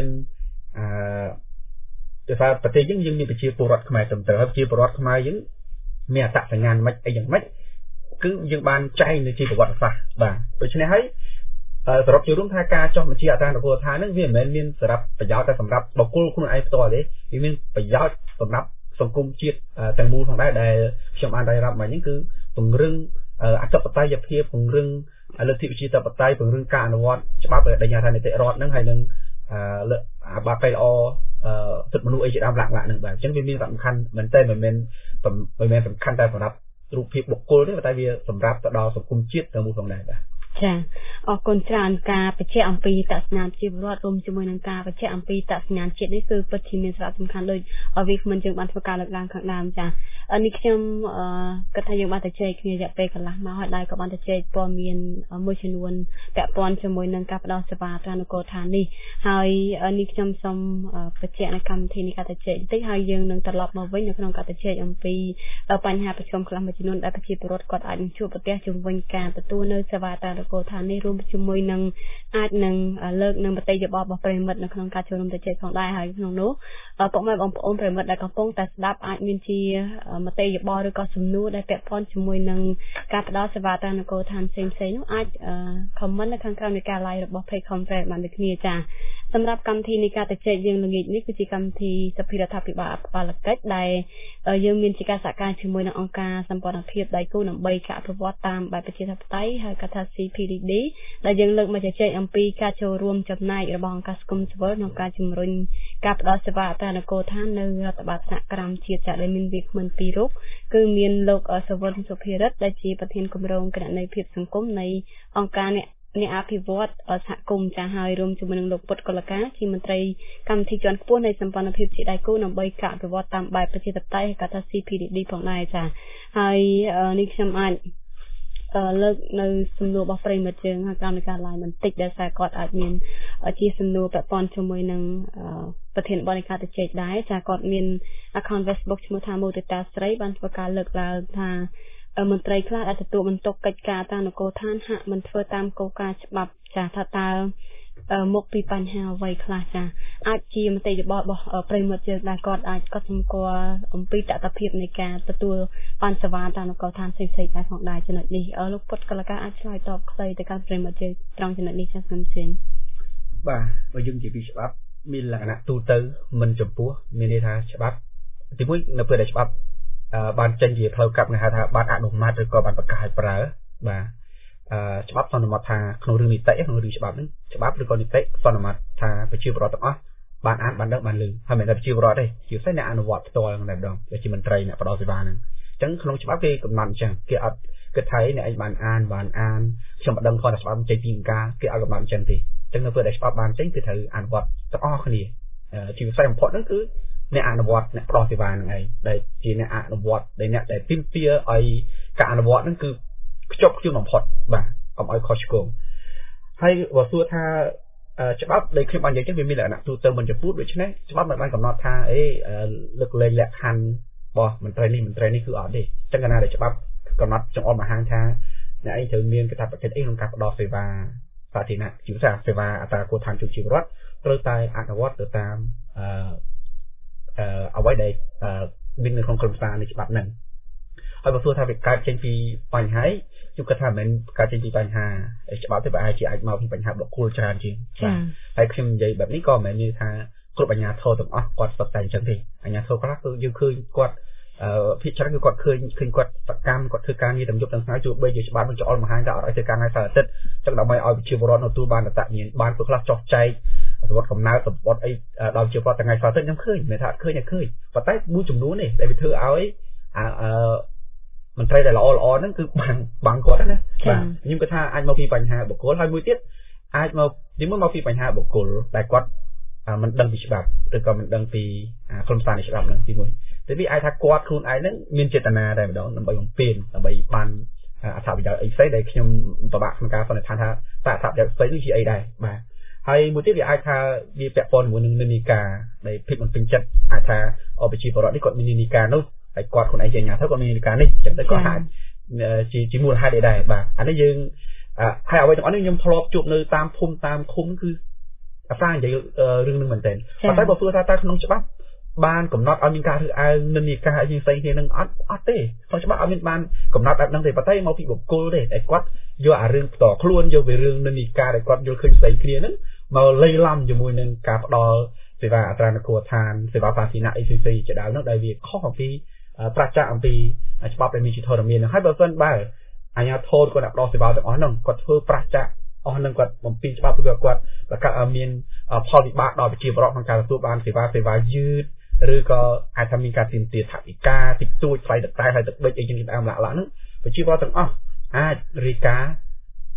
ដោយសារប្រទេសយើងមានប្រជាពលរដ្ឋខ្មែរត្រឹមត្រូវហើយប្រជាពលរដ្ឋខ្មែរយើងមានអត្តសញ្ញាណមិនអីយ៉ាងម៉េចគឺយើងបានចែងនៅជាប្រវត្តិសាស្ត្របាទដូច្នេះហើយសរុបជារួមថាការចុះបញ្ជីអត្រានុកូលដ្ឋានហ្នឹងវាមិនមែនមានសារៈប្រយោជន៍តែសម្រាប់បុគ្គលខ្លួនឯងផ្ទាល់ទេវាមានប្រយោជន៍សម្រាប់សង្គមជាតិទាំងមូលផងដែរដែលខ្ញុំបានរៀបរាប់មកហ្នឹងគឺពង្រឹងអធិបតេយ្យភាពពង្រឹងលទ្ធិប្រជាធិបតេយ្យពង្រឹងការអនុវត្តច្បាប់ដែលដេញថានីតិរដ្ឋហ្នឹងហើយនឹងអាបាកៃល្អសិទ្ធិមនុស្សអីជាដើមឡើងហ្នឹងបាទអញ្ចឹងវាមានសំខាន់មែនតើមិនមែនសំខាន់តែសម្រាប់រូបភាពបុគ្គលទេតែវាសម្រាប់ទៅដល់សង្គមជាតិទាំងមូលផងដែរបាទចាអរគុណច្រើនការបញ្ជាក់អំពីតសញ្ញាណជីវរដ្ឋរួមជាមួយនឹងការបញ្ជាក់អំពីតសញ្ញាណជាតិនេះគឺពិតជាមានសារៈសំខាន់ដូចវាគ្មិនយើងបានធ្វើការលើកឡើងខាងដើមចានេះខ្ញុំគិតថាយើងបានទៅជែកគ្នារយៈពេលកន្លះម៉ោងហើយដែរក៏បានទៅជែកព័ត៌មានមួយចំនួនពាក់ព័ន្ធជាមួយនឹងការផ្តល់សេវាតាមនគរឋាននេះហើយនេះខ្ញុំសូមបញ្ជាក់នៅកម្មវិធីនេះការទៅជែកបន្តិចហើយយើងនឹងត្រឡប់មកវិញនៅក្នុងការទៅជែកអំពីបញ្ហាប្រឈមខ្លះមួយចំនួនដែលប្រជាពលរដ្ឋគាត់អាចនឹងជួបប្រទះជំវិញការទទួលនៅសេវាតាមនគរឋាននេះរួមជាមួយនឹងអាចនឹងលើកនឹងមតិយោបល់របស់ប្រិយមិត្តនៅក្នុងការចូលរួមទៅជែកផងដែរហើយក្នុងនោះពុកម៉ែបងប្អូនប្រិយមិត្តដែលកំពុងតែស្ដាប់អាចមានជាមតិយោបល់ឬក៏សំណួរដែលពាក់ព័ន្ធជាមួយនឹងការផ្តល់សេវាតាមនគរឋានផ្សេងៗនោះអាច comment នៅខាងក្រោមនៃការ live របស់ page conference បានដូចគ្នាចាសម្រាប់កម្មវិធីនៃការទៅជែកយើងល្ងាចនេះគឺជាកម្មវិធីសភារដ្ឋាភិបាលបាលកិច្ចដែលយើងមានជាការសហការជាមួយនឹងអង្គការសម្ព័ន្ធភាពដៃគូដើម្បីការអភិវឌ្ឍតាមបែបប្រជាធិបតេយ្យហៅកាត់ថា CPDD ដែលយើងលើកមកជជែកអំពីការចូលរួមចំណែករបស់អង្គការសង្គមស៊ីវិលក្នុងការជំរុញការផ្តល់សេវាតាមនគរឋាននៅរដ្ឋបាលថ្នាក់ក្រោមជាតិចាដែលមានវាគ្មិនពីររូបគឺមានលោកសវណ្ណសុភារិទ្ធដែលជាប្រធានគម្រោងគណនេយ្យភាពសង្គមនៃអង្គការអ្នកអភិវឌ្ឍសហគមន៍ចាហើយរួមជាមួយនឹងលោកពុតកុលកាជាមន្ត្រីកម្មវិធីជាន់ខ្ពស់នៃសម្ព័ន្ធភាពជាដៃគូដើម្បីការអភិវឌ្ឍតាមបែបប្រជាធិបតេយ្យហៅថា CPDD ផងដែរចាហើយនេះខ្ញុំអាចលើកនៅសំណួររបស់ប្រិយមិត្តយើងហើយតាមនៃការ live បន្តិចដែលសារគាត់អាចមានជាសំណួរពាក់ព័ន្ធជាមួយនឹងប្រធានបទនៃការទៅជែកដែរចាគាត់មាន account Facebook ឈ្មោះថា Motita ស្រីបានធ្វើការលើកឡើងថាមន្ត្រីខ្លះដែលទទួលបន្ទុកកិច្ចការតាមនគរឋានហាក់មិនធ្វើតាមគោលការណ៍ច្បាប់ចាថាតើមកពីបញ្ហាអ្វីខ្លះចាអាចជាមតិយោបល់របស់ប្រិយមិត្តយើងដែលគាត់អាចកត់សម្គាល់អំពីតថភាពនៃការទទួលបានសេវាតាមនគរឋានផ្សេងៗដែរផងដែរចំណុចនេះលោកពុតកលកាអាចឆ្លើយតបខ្លីទៅកាន់ប្រិយមិត្តយើងត្រង់ចំណុចនេះចាខ្ញុំជឿបាទបើយើងនិយាយពីច្បាប់មានលក្ខណៈទូទៅមិនចំពោះមានន័យថាច្បាប់ទីមួយនៅពេលដែលច្បាប់បានចេញជាផ្លូវកាត់គេហៅថាបានអនុម័តឬក៏បានប្រកាសឲ្យប្រើបាទច្បាប់សន្មតថាក្នុងរឿងនីតិក្នុងរឿងច្បាប់ហ្នឹងច្បាប់ឬក៏នីតិសន្មតថាប្រជាពលរដ្ឋទាំងអស់បានអានបានដឹងបានឮហើយមិនតែប្រជាពលរដ្ឋទេជាពិសេសអ្នកអនុវត្តផ្ទាល់ហ្នឹងតែម្ដងដែលជាមន្ត្រីអ្នកផ្ដល់សេវាហ្នឹងអញ្ចឹងក្នុងច្បាប់គេកំណត់អញ្ចឹងគេអត់គិតថាអ្នកឯងបានអានខ្ញុំមិនដឹងគាត់ថាច្បាប់ចេញពីអង្គការគេឲ្យកំណត់អញ្ចឹងទេអញ្ចឹងនៅពេលដែលច្បាប់បានចេញគឺត្រូវអនុវត្តទាំងអស់គ្នាជាពិសេសបំផុតហ្នឹងគឺអ្នកអនុវត្តអ្នកផ្ដល់សេវាហ្នឹងឯងដែលជាអ្នកអនុវត្តដែលអ្នកដែលទាមទារឲ្យការអនុវត្តហ្នឹងគឺខ្ជាប់ខ្ជួនបំផុតបាទកុំឲ្យខុសឆ្គងហើយបើសួរថាច្បាប់ដែលខ្ញុំបាននិយាយចឹងវាមានលក្ខណៈទូទៅមិនចំពោះដូច្នេះច្បាប់មិនបានកំណត់ថាលើកលែងលក្ខខណ្ឌរបស់មន្ត្រីនេះគឺអត់ទេអញ្ចឹងកាលណាដែលច្បាប់កំណត់ចង្អុលមហាងថាអ្នកឯងត្រូវមានកាតព្វកិច្ចអីក្នុងការផ្ដល់សេវាសាធារណៈជាពិសេសសេវាអន្តរជាតិឋានជួបជីវរដ្ឋត្រូវតែអនុវត្តទៅតាមអ្វីដែលមាននៅក្នុងក្រមសារនៃច្បាប់ហ្នឹងហើយបើសួរថាវាកើតចេញពីបញ្ហាខ្ញុំគិតថាមិនមែនកើតចេញពីបញ្ហាច្បាប់ទេបើអាចមកពីបញ្ហាបុគ្គលច្រើនជាងបាទហើយខ្ញុំនិយាយបែបនេះក៏មិនមែននិយាយថាគ្រប់អាជ្ញាធរទាំងអស់គាត់សុទ្ធតែអញ្ចឹងទេអាជ្ញាធរខ្លះគឺយើងឃើញគាត់ភាគច្រើនគឺគាត់ឃើញគាត់សកម្មគាត់ធ្វើការងារទាំងយប់ទាំងថ្ងៃជួបបីជាច្បាប់នឹងចោលមហាតែអត់ឲ្យធ្វើការថ្ងៃសៅរ៍អាទិត្យចឹងដើម្បីឲ្យប្រជាពលរដ្ឋទទួលបានអត្តញ្ញាណបានពួកខ្លះចោះចែកសវត្ថកំណើតសម្បត្តិអីដល់ប្រជាពលរដ្ឋថ្ងៃសៅរ៍អាទិត្យខ្ញុំឃើញមិនថាអត់ឃើញតែឃើញប៉ុន្តែមួយចំនួននេះដែលវាធ្វើឲ្យមន្ត្រីដែលល្អហ្នឹងគឺបាំងគាត់ណាបាទខ្ញុំគិតថាអាចមកពីបញ្ហាបុគ្គលហើយមួយទៀតអាចមកពីបញ្ហាបុគ្គលដែលគាត់មិនដឹងពីច្បាប់ឬក៏មិនដឹងពីខ្លឹមសារនៃច្បាប់ហ្នឹងទីមួយតែវាអាចថាគាត់ខ្លួនឯងហ្នឹងមានចេតនាតែម្ដងដើម្បីបំពេញដើម្បីបានអត្ថប្រយោជន៍អីផ្សេងដែលខ្ញុំពិបាកក្នុងការសន្និដ្ឋានថាតើអត្ថប្រយោជន៍ផ្សេងនេះជាអីដែរបាទហើយមួយទៀតវាអាចថាវាពាក់ព័ន្ធជាមួយនឹងនិន្នាការដែលភិបមិនពេញចិត្តអាចថាប្រជាពលរដ្ឋនេះគាត់មាននិន្នាការនោះហើយគាត់ខ្លួនឯងជាអាជ្ញាធរគាត់មាននិន្នាការនេះចឹងទៅគាត់អាចជាមូលហេតុអីដែរបាទអានេះយើងហើយអ្វីទាំងអស់នេះខ្ញុំធ្លាប់ជួបនៅតាមភូមិតាមឃុំគឺអាសានិយាយរឿងនឹងមែនតើប៉ុន្តែបើសួរថាតើក្នុងច្បាប់បានកំណត់ឲ្យមានការរើសអើងនិន្នាការអីផ្សេងគ្នានឹងអត់ទេក្នុងច្បាប់អត់មានបានកំណត់បែបហ្នឹងទេប៉ុន្តែមកពីបុគ្គលទេតែគាត់យកអារឿងផ្ទាល់ខ្លួនយកពីរឿងនិន្នាការដែលគាត់យល់ឃើញផ្សេងគ្នាហ្នឹងមកលៃឡំជាមួយនឹងការផ្ដល់សេវាអន្តរនគរឋានសេវាសាធារណៈអីផ្សេងៗជាដើមហ្នឹងដែលវាខុសអំពីប្រឆាំងអំពីច្បាប់ដែលមានជាធរមានហើយបើសិនបើអាជ្ញាធរគាត់ដាក់ផ្ដល់សេវាទាំងអស់ហ្នឹងគាត់ធ្វើប្រឆាំងអស់ហ្នឹងគាត់បំពេញច្បាប់គឺគាត់ប្រកាសមានផលវិបាកដល់ប្រជាពលរដ្ឋក្នុងការទទួលបានសេវាយឺតឬក៏អាចថាមានការទាមទារថវិកាតិចតួចថ្លៃទឹកតែហើយទឹកបិចអីចឹងដើមឡាក់ហ្នឹងប្រជាពលរដ្ឋទាំងអស់អាចរាយការណ៍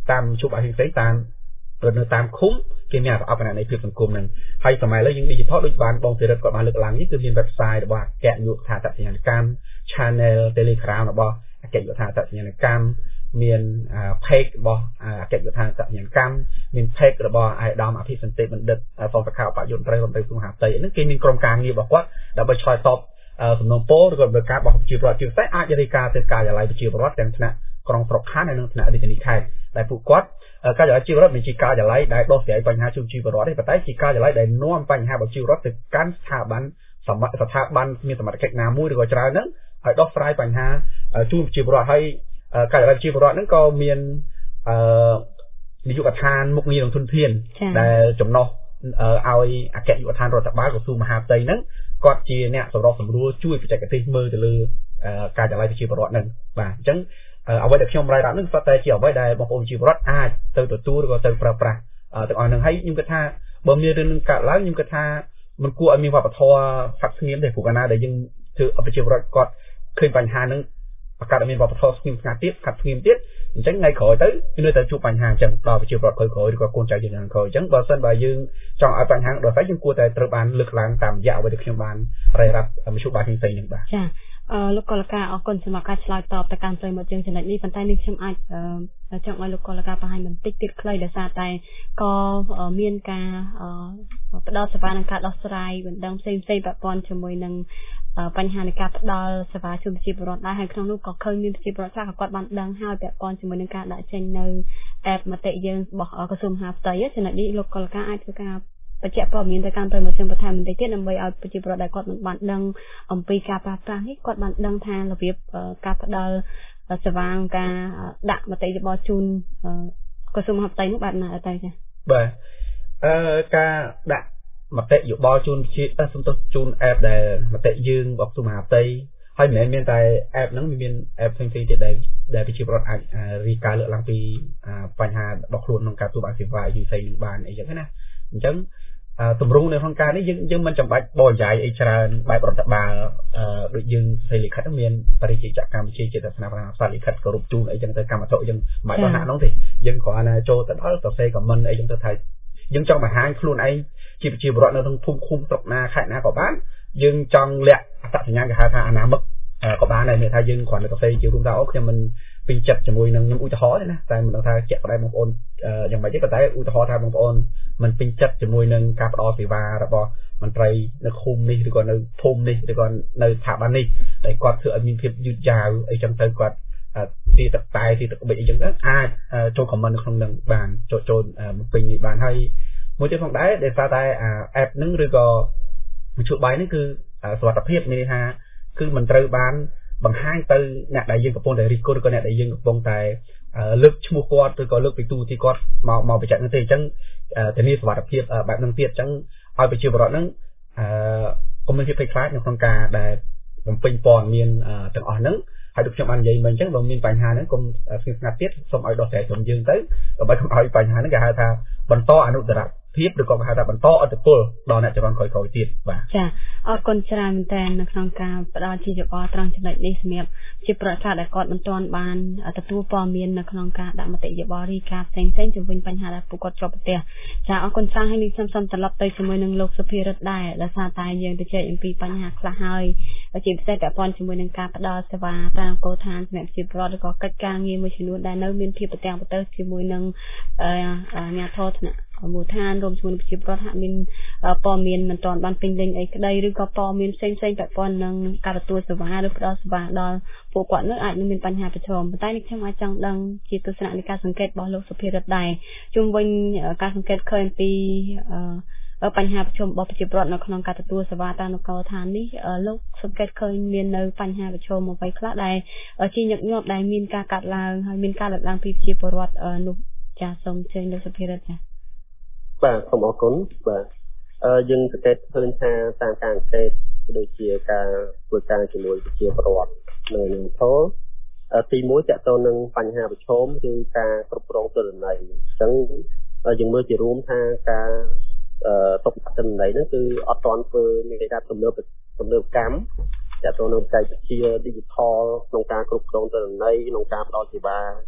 តាមជួបអាស៊ីផ្សេងតាមនៅតាមឃុំគេមានអបអរណនៃភាពសង្គមនឹងហើយសម័យឥឡូវយើង digital ដូចបានបងសេរីគាត់បានលើកឡើងនេះគឺមាន website របស់អគ្គនាយកដ្ឋានសញ្ញាណកម្ម channel Telegram របស់អគ្គនាយកដ្ឋានសញ្ញាណកម្មមាន page របស់អគ្គនាយកដ្ឋានសញ្ញាណកម្មមាន page របស់អាយដាមអភិសន្តិបណ្ឌិតសង្ឃខាបយុទ្ធត្រីរដ្ឋមន្ត្រីសង្ហតីហ្នឹងគេមានក្រុមការងាររបស់គាត់ដើម្បីឆ្លើយតបសំណុំពរឬក៏ដំណើរការរបស់ប្រជាពលរដ្ឋជាពិសេសអាចរាយការណ៍ទៅការិយាល័យប្រជាពលរដ្ឋទាំងថ្នាក់ក្រុងស្រុកខណ្ឌហើយនិងថ្នាក់រាជធានីខេត្តដែលពួកគាត់ការិយាល័យប្រជាពលរដ្ឋមិនជាការិយាល័យដែលដោះស្រាយបញ្ហាជូនប្រជាពលរដ្ឋទេប៉ុន្តែជាការិយាល័យដែលនាំបញ្ហាប្រជាពលរដ្ឋទៅកាន់ស្ថាប័នមានសមត្ថកិច្ចណាមួយឬក៏ច្រើនហ្នឹងឲ្យដោះស្រាយបញ្ហាជូនប្រជាពលរដ្ឋហើយការិយាល័យប្រជាពលរដ្ឋហ្នឹងក៏មាននាយកដ្ឋានមុខងារនិងធនធានដែលចំណុះឲ្យអគ្គនាយកដ្ឋានរដ្ឋបាលក្រសួងមហាផ្ទៃហ្នឹងគាត់ជាអ្នកសម្របសម្រួលជួយបច្ចេកទេសមើលទៅលើការិយាល័យប្រជាពលរដ្ឋហ្នឹងបាទអញ្ចឹងអ្វីដែលខ្ញុំរាយរាប់ហ្នឹងសុទ្ធតែជាអ្វីដែលបងប្អូនប្រជាពលរដ្ឋអាចទៅទទួលឬក៏ទៅប្រើប្រាស់ទាំងអស់ហ្នឹងហើយខ្ញុំគិតថាបើមានរឿងនឹងកើតឡើងខ្ញុំគិតថាមិនគួរឲ្យមានវប្បធម៌ស្ងាត់ស្ងៀមទេព្រោះកាលណាដែលយើងធ្វើប្រជាពលរដ្ឋគាត់ឃើញបញ្ហាហ្នឹងបង្កើតឲ្យមានវប្បធម៌ស្ងៀមស្ងាត់ទៀតស្ងាត់ស្ងៀមទៀតអញ្ចឹងថ្ងៃក្រោយទៅគឺនៅតែជួបបញ្ហាអញ្ចឹងដល់ប្រជាពលរដ្ឋក្រោយឬក៏កូនចៅយើងក្រោយអញ្ចឹងបើសិនបើយើងចង់ឲ្យបញ្ហាដល់ស្អីយើងគួរតែត្រូវបានលើកឡើងតាមរយៈអ្វីដែលខ្ញុំបានរាយរាប់មជ្ឈបាយផ្សេងៗហ្នឹងបាទចាលោកកុលកាអរគុណសម្រាប់ការឆ្លើយតបទៅកាន់ប្រិយមិត្តយើងចំណុចនេះប៉ុន្តែនេះខ្ញុំអាចចង់ឲ្យលោកកុលកាបង្ហាញបន្តិចទៀតខ្លីដោយសារតែក៏មានការផ្ដោតសេវានឹងការដោះស្រាយបណ្ដឹងផ្សេងៗពាក់ព័ន្ធជាមួយនឹងបញ្ហានៃការផ្ដល់សេវាជូនប្រជាពលរដ្ឋដែរហើយក្នុងនោះក៏ឃើញមានប្រជាពលរដ្ឋខ្លះក៏គាត់បានដឹងហើយពាក់ព័ន្ធជាមួយនឹងការដាក់ចេញនៅ app មតិយើងរបស់ក្រសួងមហាផ្ទៃចំណុចនេះលោកកុលកាអាចធ្វើការបញ្ជាក់ព័ត៌មានទៅកាន់ប្រិយមិត្តយើងបន្ថែមបន្តិចទៀតដើម្បីឲ្យប្រជាពលរដ្ឋដែលគាត់មិនបានដឹងអំពីការប្រើប្រាស់នេះគាត់បានដឹងថារបៀបការផ្ដល់សេវាការដាក់មតិយោបល់ជូនក្រសួងមហាផ្ទៃនោះបែបណាទៅចា៎បាទការដាក់មតិយោបល់ជូនសំទុះជូន app ដែលមតិយើងរបស់ក្រសួងមហាផ្ទៃហើយមិនមែនមានតែ app ហ្នឹងមាន app ផ្សេងៗទៀតដែលប្រជាពលរដ្ឋអាចរីកាលើកឡើងពីបញ្ហារបស់ខ្លួនក្នុងការទូបានសេវាយីផ្សេងនឹងបានអីចឹងណាអញ្ចឹងតម្រូវនៅក្នុងការនេះយើងមិនចាំបាច់បរិយាយអីច្រើនបែបរដ្ឋបាលដូចយើងសេរីលិខិតមានបរិយាយកម្ពុជាជាសាសនាប្រាសាទលិខិតគោរពជូនអីចឹងទៅកម្មវត្ថុយើងមិនបាច់ដល់ណានោះទេយើងគ្រាន់តែចូលទៅដល់សរសេរខមមិនអីចឹងទៅថាយើងចង់បង្ហាញខ្លួនឯងជាប្រជាពលរដ្ឋនៅក្នុងភូមិឃុំស្រុកណាខេត្តណាក៏បានយើងចង់លាក់អត្តសញ្ញាណគេហៅថាអនាមិកក៏បានដែរមានថាយើងគ្រាន់តែសរសេរជារួមថាអូខ្ញុំមិនពេញចិត្តជាមួយនឹងខ្ញុំឧទាហរណ៍ទេណាតែមិនដឹងថាជាក់ស្ដែងបងប្អូនយ៉ាងម៉េចទេប៉ុន្តែឧទាហរណ៍ថាបងប្អូនមិនពេញចិត្តជាមួយនឹងការផ្ដល់សេវារបស់មន្ត្រីនៅឃុំនេះឬក៏នៅភូមិនេះឬក៏នៅស្ថាប័ននេះតែគាត់ធ្វើឲ្យមានភាពយឺតយ៉ាវអីចឹងទៅគាត់ទីទឹកតែទីទឹកបិចអីចឹងទៅអាចចូលខមមិននៅក្នុងនឹងបានចូលបំពេញនេះបានហើយមួយទៀតផងដែរដែលថាតែ app ហ្នឹងឬក៏មជ្ឈបាយនេះគឺសុវត្ថិភាពមានន័យថាគឺមិនត្រូវបានបង្ហាញទៅអ្នកដែលយើងកំពុងតែរិះគន់ឬក៏អ្នកដែលយើងកំពុងតែលើកឈ្មោះគាត់ឬក៏លើកពីទូទីគាត់មកបញ្ជាក់នោះទេអញ្ចឹងធានាសុវត្ថិភាពបែបហ្នឹងទៀតអញ្ចឹងឲ្យប្រជាពលរដ្ឋហ្នឹងកុំមានភាពភ័យខ្លាចនៅក្នុងការដែលបំពេញព័ត៌មានទាំងអស់ហ្នឹងហើយដូចខ្ញុំបាននិយាយមិញអញ្ចឹងបើមានបញ្ហាហ្នឹងកុំស្ងៀមស្ងាត់ទៀតសូមឲ្យដោះស្រាយត្រឹមយើងទៅដើម្បីកុំឲ្យបញ្ហាហ្នឹងគេហៅថាបន្តអនុត្តរភាពឬក៏គេហៅថាបន្តអត្តពលដល់អ្នកជំនាន់ក្រោយៗទៀតបាទចាអរគុណច្រើនមែនតើនៅក្នុងការផ្ដល់ជាយោបល់ត្រង់ចំណុចនេះសម្រាប់ជាប្រកាសដែលគាត់មិនទាន់បានទទួលព័ត៌មាននៅក្នុងការដាក់មតិយោបល់រីកាផ្សេងៗជំវិញបញ្ហាដែលពួកគាត់ជាប់ប្រទះចាអរគុណច្រើនហើយនេះខ្ញុំសូមត្រឡប់ទៅជាមួយនឹងលោកសុភារិទ្ធដែរដោយសារតែយើងទៅជែកអំពីបញ្ហាខ្លះហើយជាពិសេសពាក់ព័ន្ធជាមួយនឹងការផ្ដល់សេវាតាមអង្គរឋានសម្រាប់ប្រជាពលរដ្ឋឬក៏កិច្ចការងារមួយចំនួនដែលនៅមានភាពប្រទាំងប្រទើជាមួយនឹងអាជ្ញាធរថ្នាក់មូលដ្ឋានរួមជាមួយនឹងប្រជាពលរដ្ឋហាក់មានព័ត៌មានមិនទាន់បានពេញលេញអីក្តីឬក៏ព័ត៌មានផ្សេងៗពាក់ព័ន្ធនឹងការទទួលសេវាឬផ្ដល់សេវាដល់ពួកគាត់នោះអាចនឹងមានបញ្ហាប្រឈមប៉ុន្តែនេះខ្ញុំអាចចង់ដឹងជាទស្សនៈនៃការសង្កេតរបស់លោកសុភារិទ្ធដែរជុំវិញការសង្កេតឃើញពីបញ្ហាប្រឈមរបស់ប្រជាពលរដ្ឋនៅក្នុងការទទួលសេវាតាមអង្គរឋាននេះលោកសង្កេតឃើញមាននៅបញ្ហាប្រឈមអ្វីខ្លះដែលជាញឹកញាប់ដែលមានការកាត់ឡើងហើយមានការលើកឡើងពីប្រជាពលរដ្ឋនោះចាសូមអញ្ជើញលោកសុភារិទ្ធចាបាទសូមអរគុណបាទយើងសង្កេតឃើញថាតាមការអង្កេតដូចជាការធ្វើការជាមួយប្រជាពលរដ្ឋនៅនឹងផលទី1តកតនឹងបញ្ហាប្រឈមគឺការគ្រប់គ្រងទិន្នន័យអញ្ចឹងយើងមើលជារួមថាការតុបតែងទិន្នន័យហ្នឹងគឺអត់ទាន់ធ្វើមានគេថាទំនើបកម្មតកតនៅបច្ចេកវិទ្យា digital ក្នុងការគ្រប់គ្រងទិន្នន័យក្នុងការផ្ដល់សេវា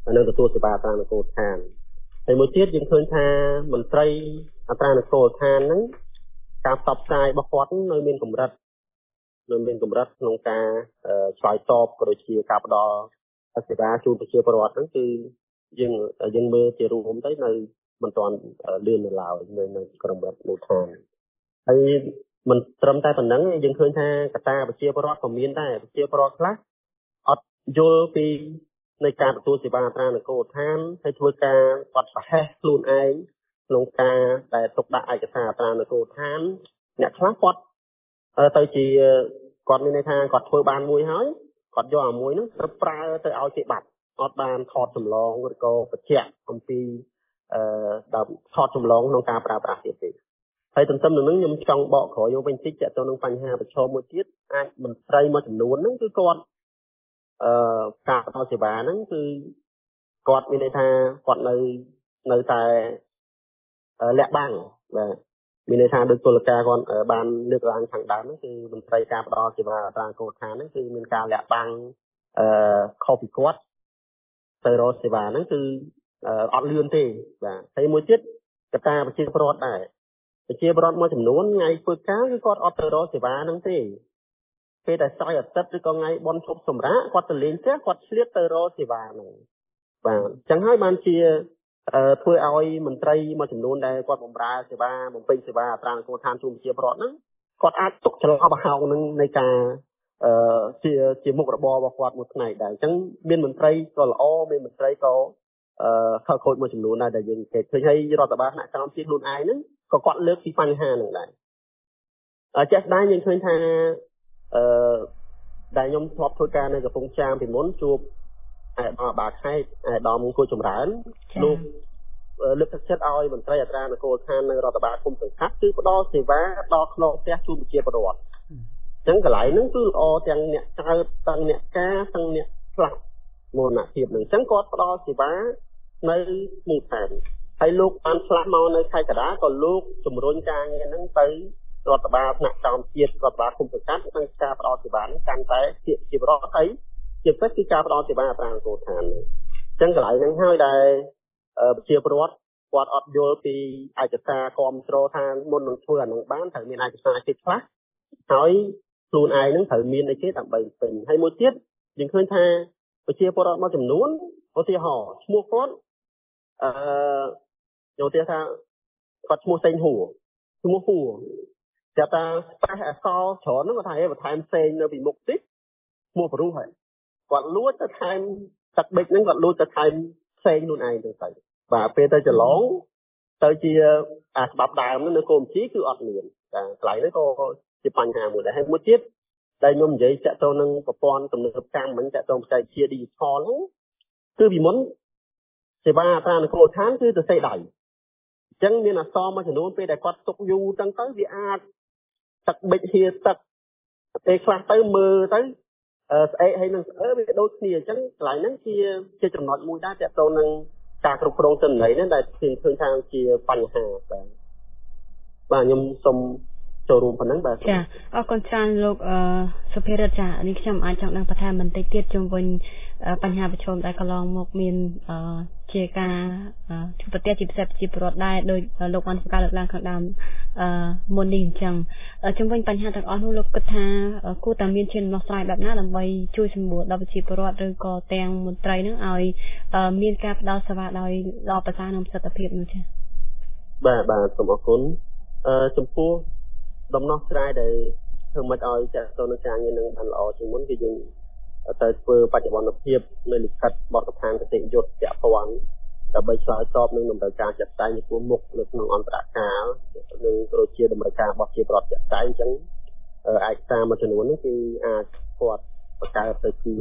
នៅទទួលសេវាអត្រានុកូលដ្ឋានហើយមួយទៀតយើងឃើញថាមន្ត្រីអត្រានុកូលដ្ឋានហ្នឹងការផ្សព្វផ្សាយរបស់គាត់នៅមានកម្រិតក្នុងការឆ្លើយតបក៏ដូចជាការផ្ដល់សេវាជូនប្រជាពលរដ្ឋហ្នឹងគឺយើងមើលជារួមទៅនៅមិនទាន់លឿននៅឡើយនៅកម្រិតមូលដ្ឋានហើយមិនត្រឹមតែប៉ុណ្ណឹងយើងឃើញថាកត្តាប្រជាពលរដ្ឋក៏មានដែរប្រជាពលរដ្ឋខ្លះអត់យល់ពីនៃការទទួលសេវាអត្រានុកូលដ្ឋានហើយធ្វើការគាត់ប្រហែសខ្លួនឯងក្នុងការដែលទុកដាក់ឯកសារអត្រានុកូលដ្ឋានអ្នកខ្លះគាត់ទៅជាគាត់មានន័យថាគាត់ធ្វើបានមួយហើយគាត់យកអាមួយហ្នឹងទៅប្រើទៅឲ្យគេបាត់អត់បានថតចម្លងឬក៏បញ្ជាក់អំពីដល់ថតចម្លងក្នុងការប្រើប្រាស់ទៀតទេហើយទន្ទឹមនឹងហ្នឹងខ្ញុំចង់បកក្រោយយកវិញតិចទៅនឹងបញ្ហាប្រឈមមួយទៀតអាចមន្ត្រីមួយចំនួនហ្នឹងគឺគាត់ការផ្ដល់សេវាហ្នឹងគឺគាត់មានន័យថាគាត់នៅតែលាក់បាំងបាទមានន័យថាដោយតុលាការគាត់បានលើកឡើងខាងដើមហ្នឹងគឺមន្ត្រីការផ្ដល់សេវាអត្រានុកូលដ្ឋានហ្នឹងគឺមានការលាក់បាំងខុសពីគាត់ទៅរកសេវាហ្នឹងគឺអត់លឿនទេបាទហើយមួយទៀតកត្តាប្រជាពលរដ្ឋដែរប្រជាពលរដ្ឋមួយចំនួនថ្ងៃធ្វើការគឺគាត់អត់ទៅរកសេវាហ្នឹងទេពេលតែសោយអាទិត្យឬក៏ថ្ងៃបន់ឈប់សម្រាកគាត់ទៅលេងផ្ទះគាត់ឆ្លៀតទៅរកសេវាហ្នឹងបាទអញ្ចឹងហើយបានជាធ្វើឲ្យមន្ត្រីមួយចំនួនដែលគាត់បម្រើសេវាបំពេញសេវាអត្រានុកូលដ្ឋានជូនប្រជាពលរដ្ឋហ្នឹងគាត់អាចទុកច្រឡំបហោងនឹងនៃការជាមុខរបររបស់គាត់មួយផ្នែកដែរអញ្ចឹងមានមន្ត្រីក៏ល្អមានមន្ត្រីក៏ខលខូចមួយចំនួនដែរដែលយើងគេឃើញហើយរដ្ឋបាលថ្នាក់ក្រោមជាតិខ្លួនឯងហ្នឹងក៏គាត់លើកពីបញ្ហាហ្នឹងដែរជាក់ស្ដែងយើងឃើញថាដែលខ្ញុំធ្លាប់ធ្វើការនៅកំពង់ចាមពីមុនជួបអាដាមបាខេតអាដាមមង្គលចម្រើនលោកលើកទឹកចិត្តឲ្យមន្ត្រីអត្រានុកូលដ្ឋាននៅរដ្ឋបាលគុំសង្កាត់គឺផ្ដល់សេវាដល់ខ្នងផ្ទះជូនប្រជាពលរដ្ឋអញ្ចឹងកន្លែងហ្នឹងគឺល្អទាំងអ្នកចើតទាំងអ្នកការទាំងអ្នកផ្លាស់មរណភាពហ្នឹងអញ្ចឹងគាត់ផ្ដល់សេវានៅមូលដ្ឋានហើយលោកបានផ្លាស់មកនៅខេត្តកណ្ដាលក៏លោកជំរុញការងារហ្នឹងទៅរដ្ឋបាលថ្នាក់ក្រោមជាតិរដ្ឋបាលគុំសង្កាត់និងការផ្ដល់សេវាហ្នឹងកាន់តែជាប្រវត្តិហើយជាពិសេសគឺការផ្ដល់សេវាអត្រានុកូលដ្ឋានហ្នឹងអញ្ចឹងកន្លែងហ្នឹងហើយដែលប្រជាពលរដ្ឋគាត់អត់យល់ពីឯកសារគ្រប់គ្រងថាមុននឹងធ្វើអានឹងបានត្រូវមានឯកសារគេខ្លះហើយខ្លួនឯងនឹងត្រូវមានអីគេដើម្បីពេញហើយមួយទៀតយើងឃើញថាប្រជាពលរដ្ឋមួយចំនួនឧទាហរណ៍ឈ្មោះគាត់យកទៅថាគាត់ឈ្មោះសេងហួរឈ្មោះហួរតែតាស្ប៉ះអសច្រើនហ្នឹងគាត់ថាបន្ថែមសេងនៅពីមុខតិចឈ្មោះប្រុសហើយគាត់លួចទៅថែមទឹកបិចហ្នឹងគាត់លួចទៅថែមផ្សេងខ្លួនឯងទៅបាទពេលទៅច្រឡងទៅជាអាច្បាប់ដើមនៅកូនជីគឺអត់មានតែកន្លែងហ្នឹងក៏ជាបញ្ហាមួយដែរហើយមួយទៀតដែលខ្ញុំនិយាយចាក់ទៅនឹងប្រព័ន្ធទំនើបកម្មមិញចាក់ទៅបច្ចេកវិទ្យា digital ហ្នឹងគឺពីមុនសេវាអត្រានុកូលដ្ឋានគឺទៅសេដៃអញ្ចឹងមានអសរមួយចំនួនពេលដែលគាត់ទុកយូរចឹងទៅវាអាចទឹកបិចហៀទឹកពេលខ្លះទៅមើលទៅស្អែកហើយនឹងស្អើវាដូចគ្នាអញ្ចឹងកន្លែងហ្នឹងជាចំណុចមួយដែរចាក់ទៅនឹងការគ្រប់គ្រងទិន្នន័យហ្នឹងដែលឃើញថាជាបញ្ហាបាទខ្ញុំសូមចូលរួមប៉ុណ្ណឹងបាទចាអរគុណច្រើនលោកសុភារិទ្ធចានេះខ្ញុំអាចចង់ដឹងបន្ថែមបន្តិចទៀតជុំវិញបញ្ហាប្រឈមដែលកន្លងមកមានជាការជួបប្រទះជាពិសេសជាប្រវត្តិដែរដោយលោកបានផ្កាលើកឡើងខាងដើមមុននេះអញ្ចឹងជុំវិញបញ្ហាទាំងអស់នោះលោកគិតថាគួរតែមានជាដំណោះស្រាយបែបណាដើម្បីជួយសម្រួលដល់ប្រជាពលរដ្ឋឬក៏ទាំងមន្ត្រីនឹងឲ្យមានការផ្ដល់សេវាដោយល្អប្រសើរនិងប្រសិទ្ធភាពនោះចាបាទសូមអរគុណចំពោះដំណោះស្រាយដែលធ្វើមិនឲ្យចាក់ទៅនឹងការងារនឹងបានល្អជាងមុនគឺយើងទៅធ្វើបច្ចុប្បន្នភាពនៅលិខិតបទដ្ឋានគតិយុត្តពាក់ព័ន្ធដើម្បីឆ្លើយតបនឹងតម្រូវការចាត់តែងចំពោះមុខនៅក្នុងអន្តរកាលនិងក៏ជាតម្រូវការរបស់ជាប្រវត្តិចាត់តែងអញ្ចឹងឯកសារមួយចំនួននេះគឺអាចគាត់បង្កើតទៅជា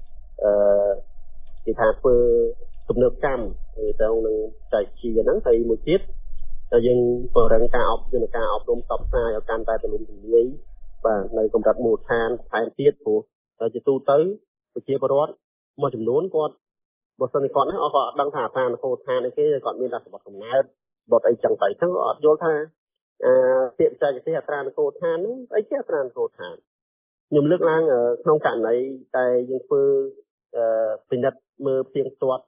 គេថាធ្វើទំនើបកម្មទៅនឹងចែកជាហ្នឹងហើយមួយទៀតតែយើងពង្រឹងការអប់រំការអប់រំផ្សព្វផ្សាយឲ្យកាន់តែទូលំទូលាយបាទនៅកម្រិតមូលដ្ឋានថែមទៀតព្រោះជាទូទៅប្រជាពលរដ្ឋមួយចំនួនគាត់បើសិនគាត់ហ្នឹងគាត់អត់ដឹងថាអត្រានុកូលដ្ឋានអីគេគាត់មានតែសម្បត្តិកំណើតបត់អីចឹងទៅអញ្ចឹងអត់យល់ថាពាក្យបច្ចេកទេសអត្រានុកូលដ្ឋានហ្នឹងអីជាអត្រានុកូលដ្ឋានខ្ញុំលើកឡើងក្នុងករណីតែយើងធ្វើពិនិត្យមើលផ្ទៀងផ្ទាត់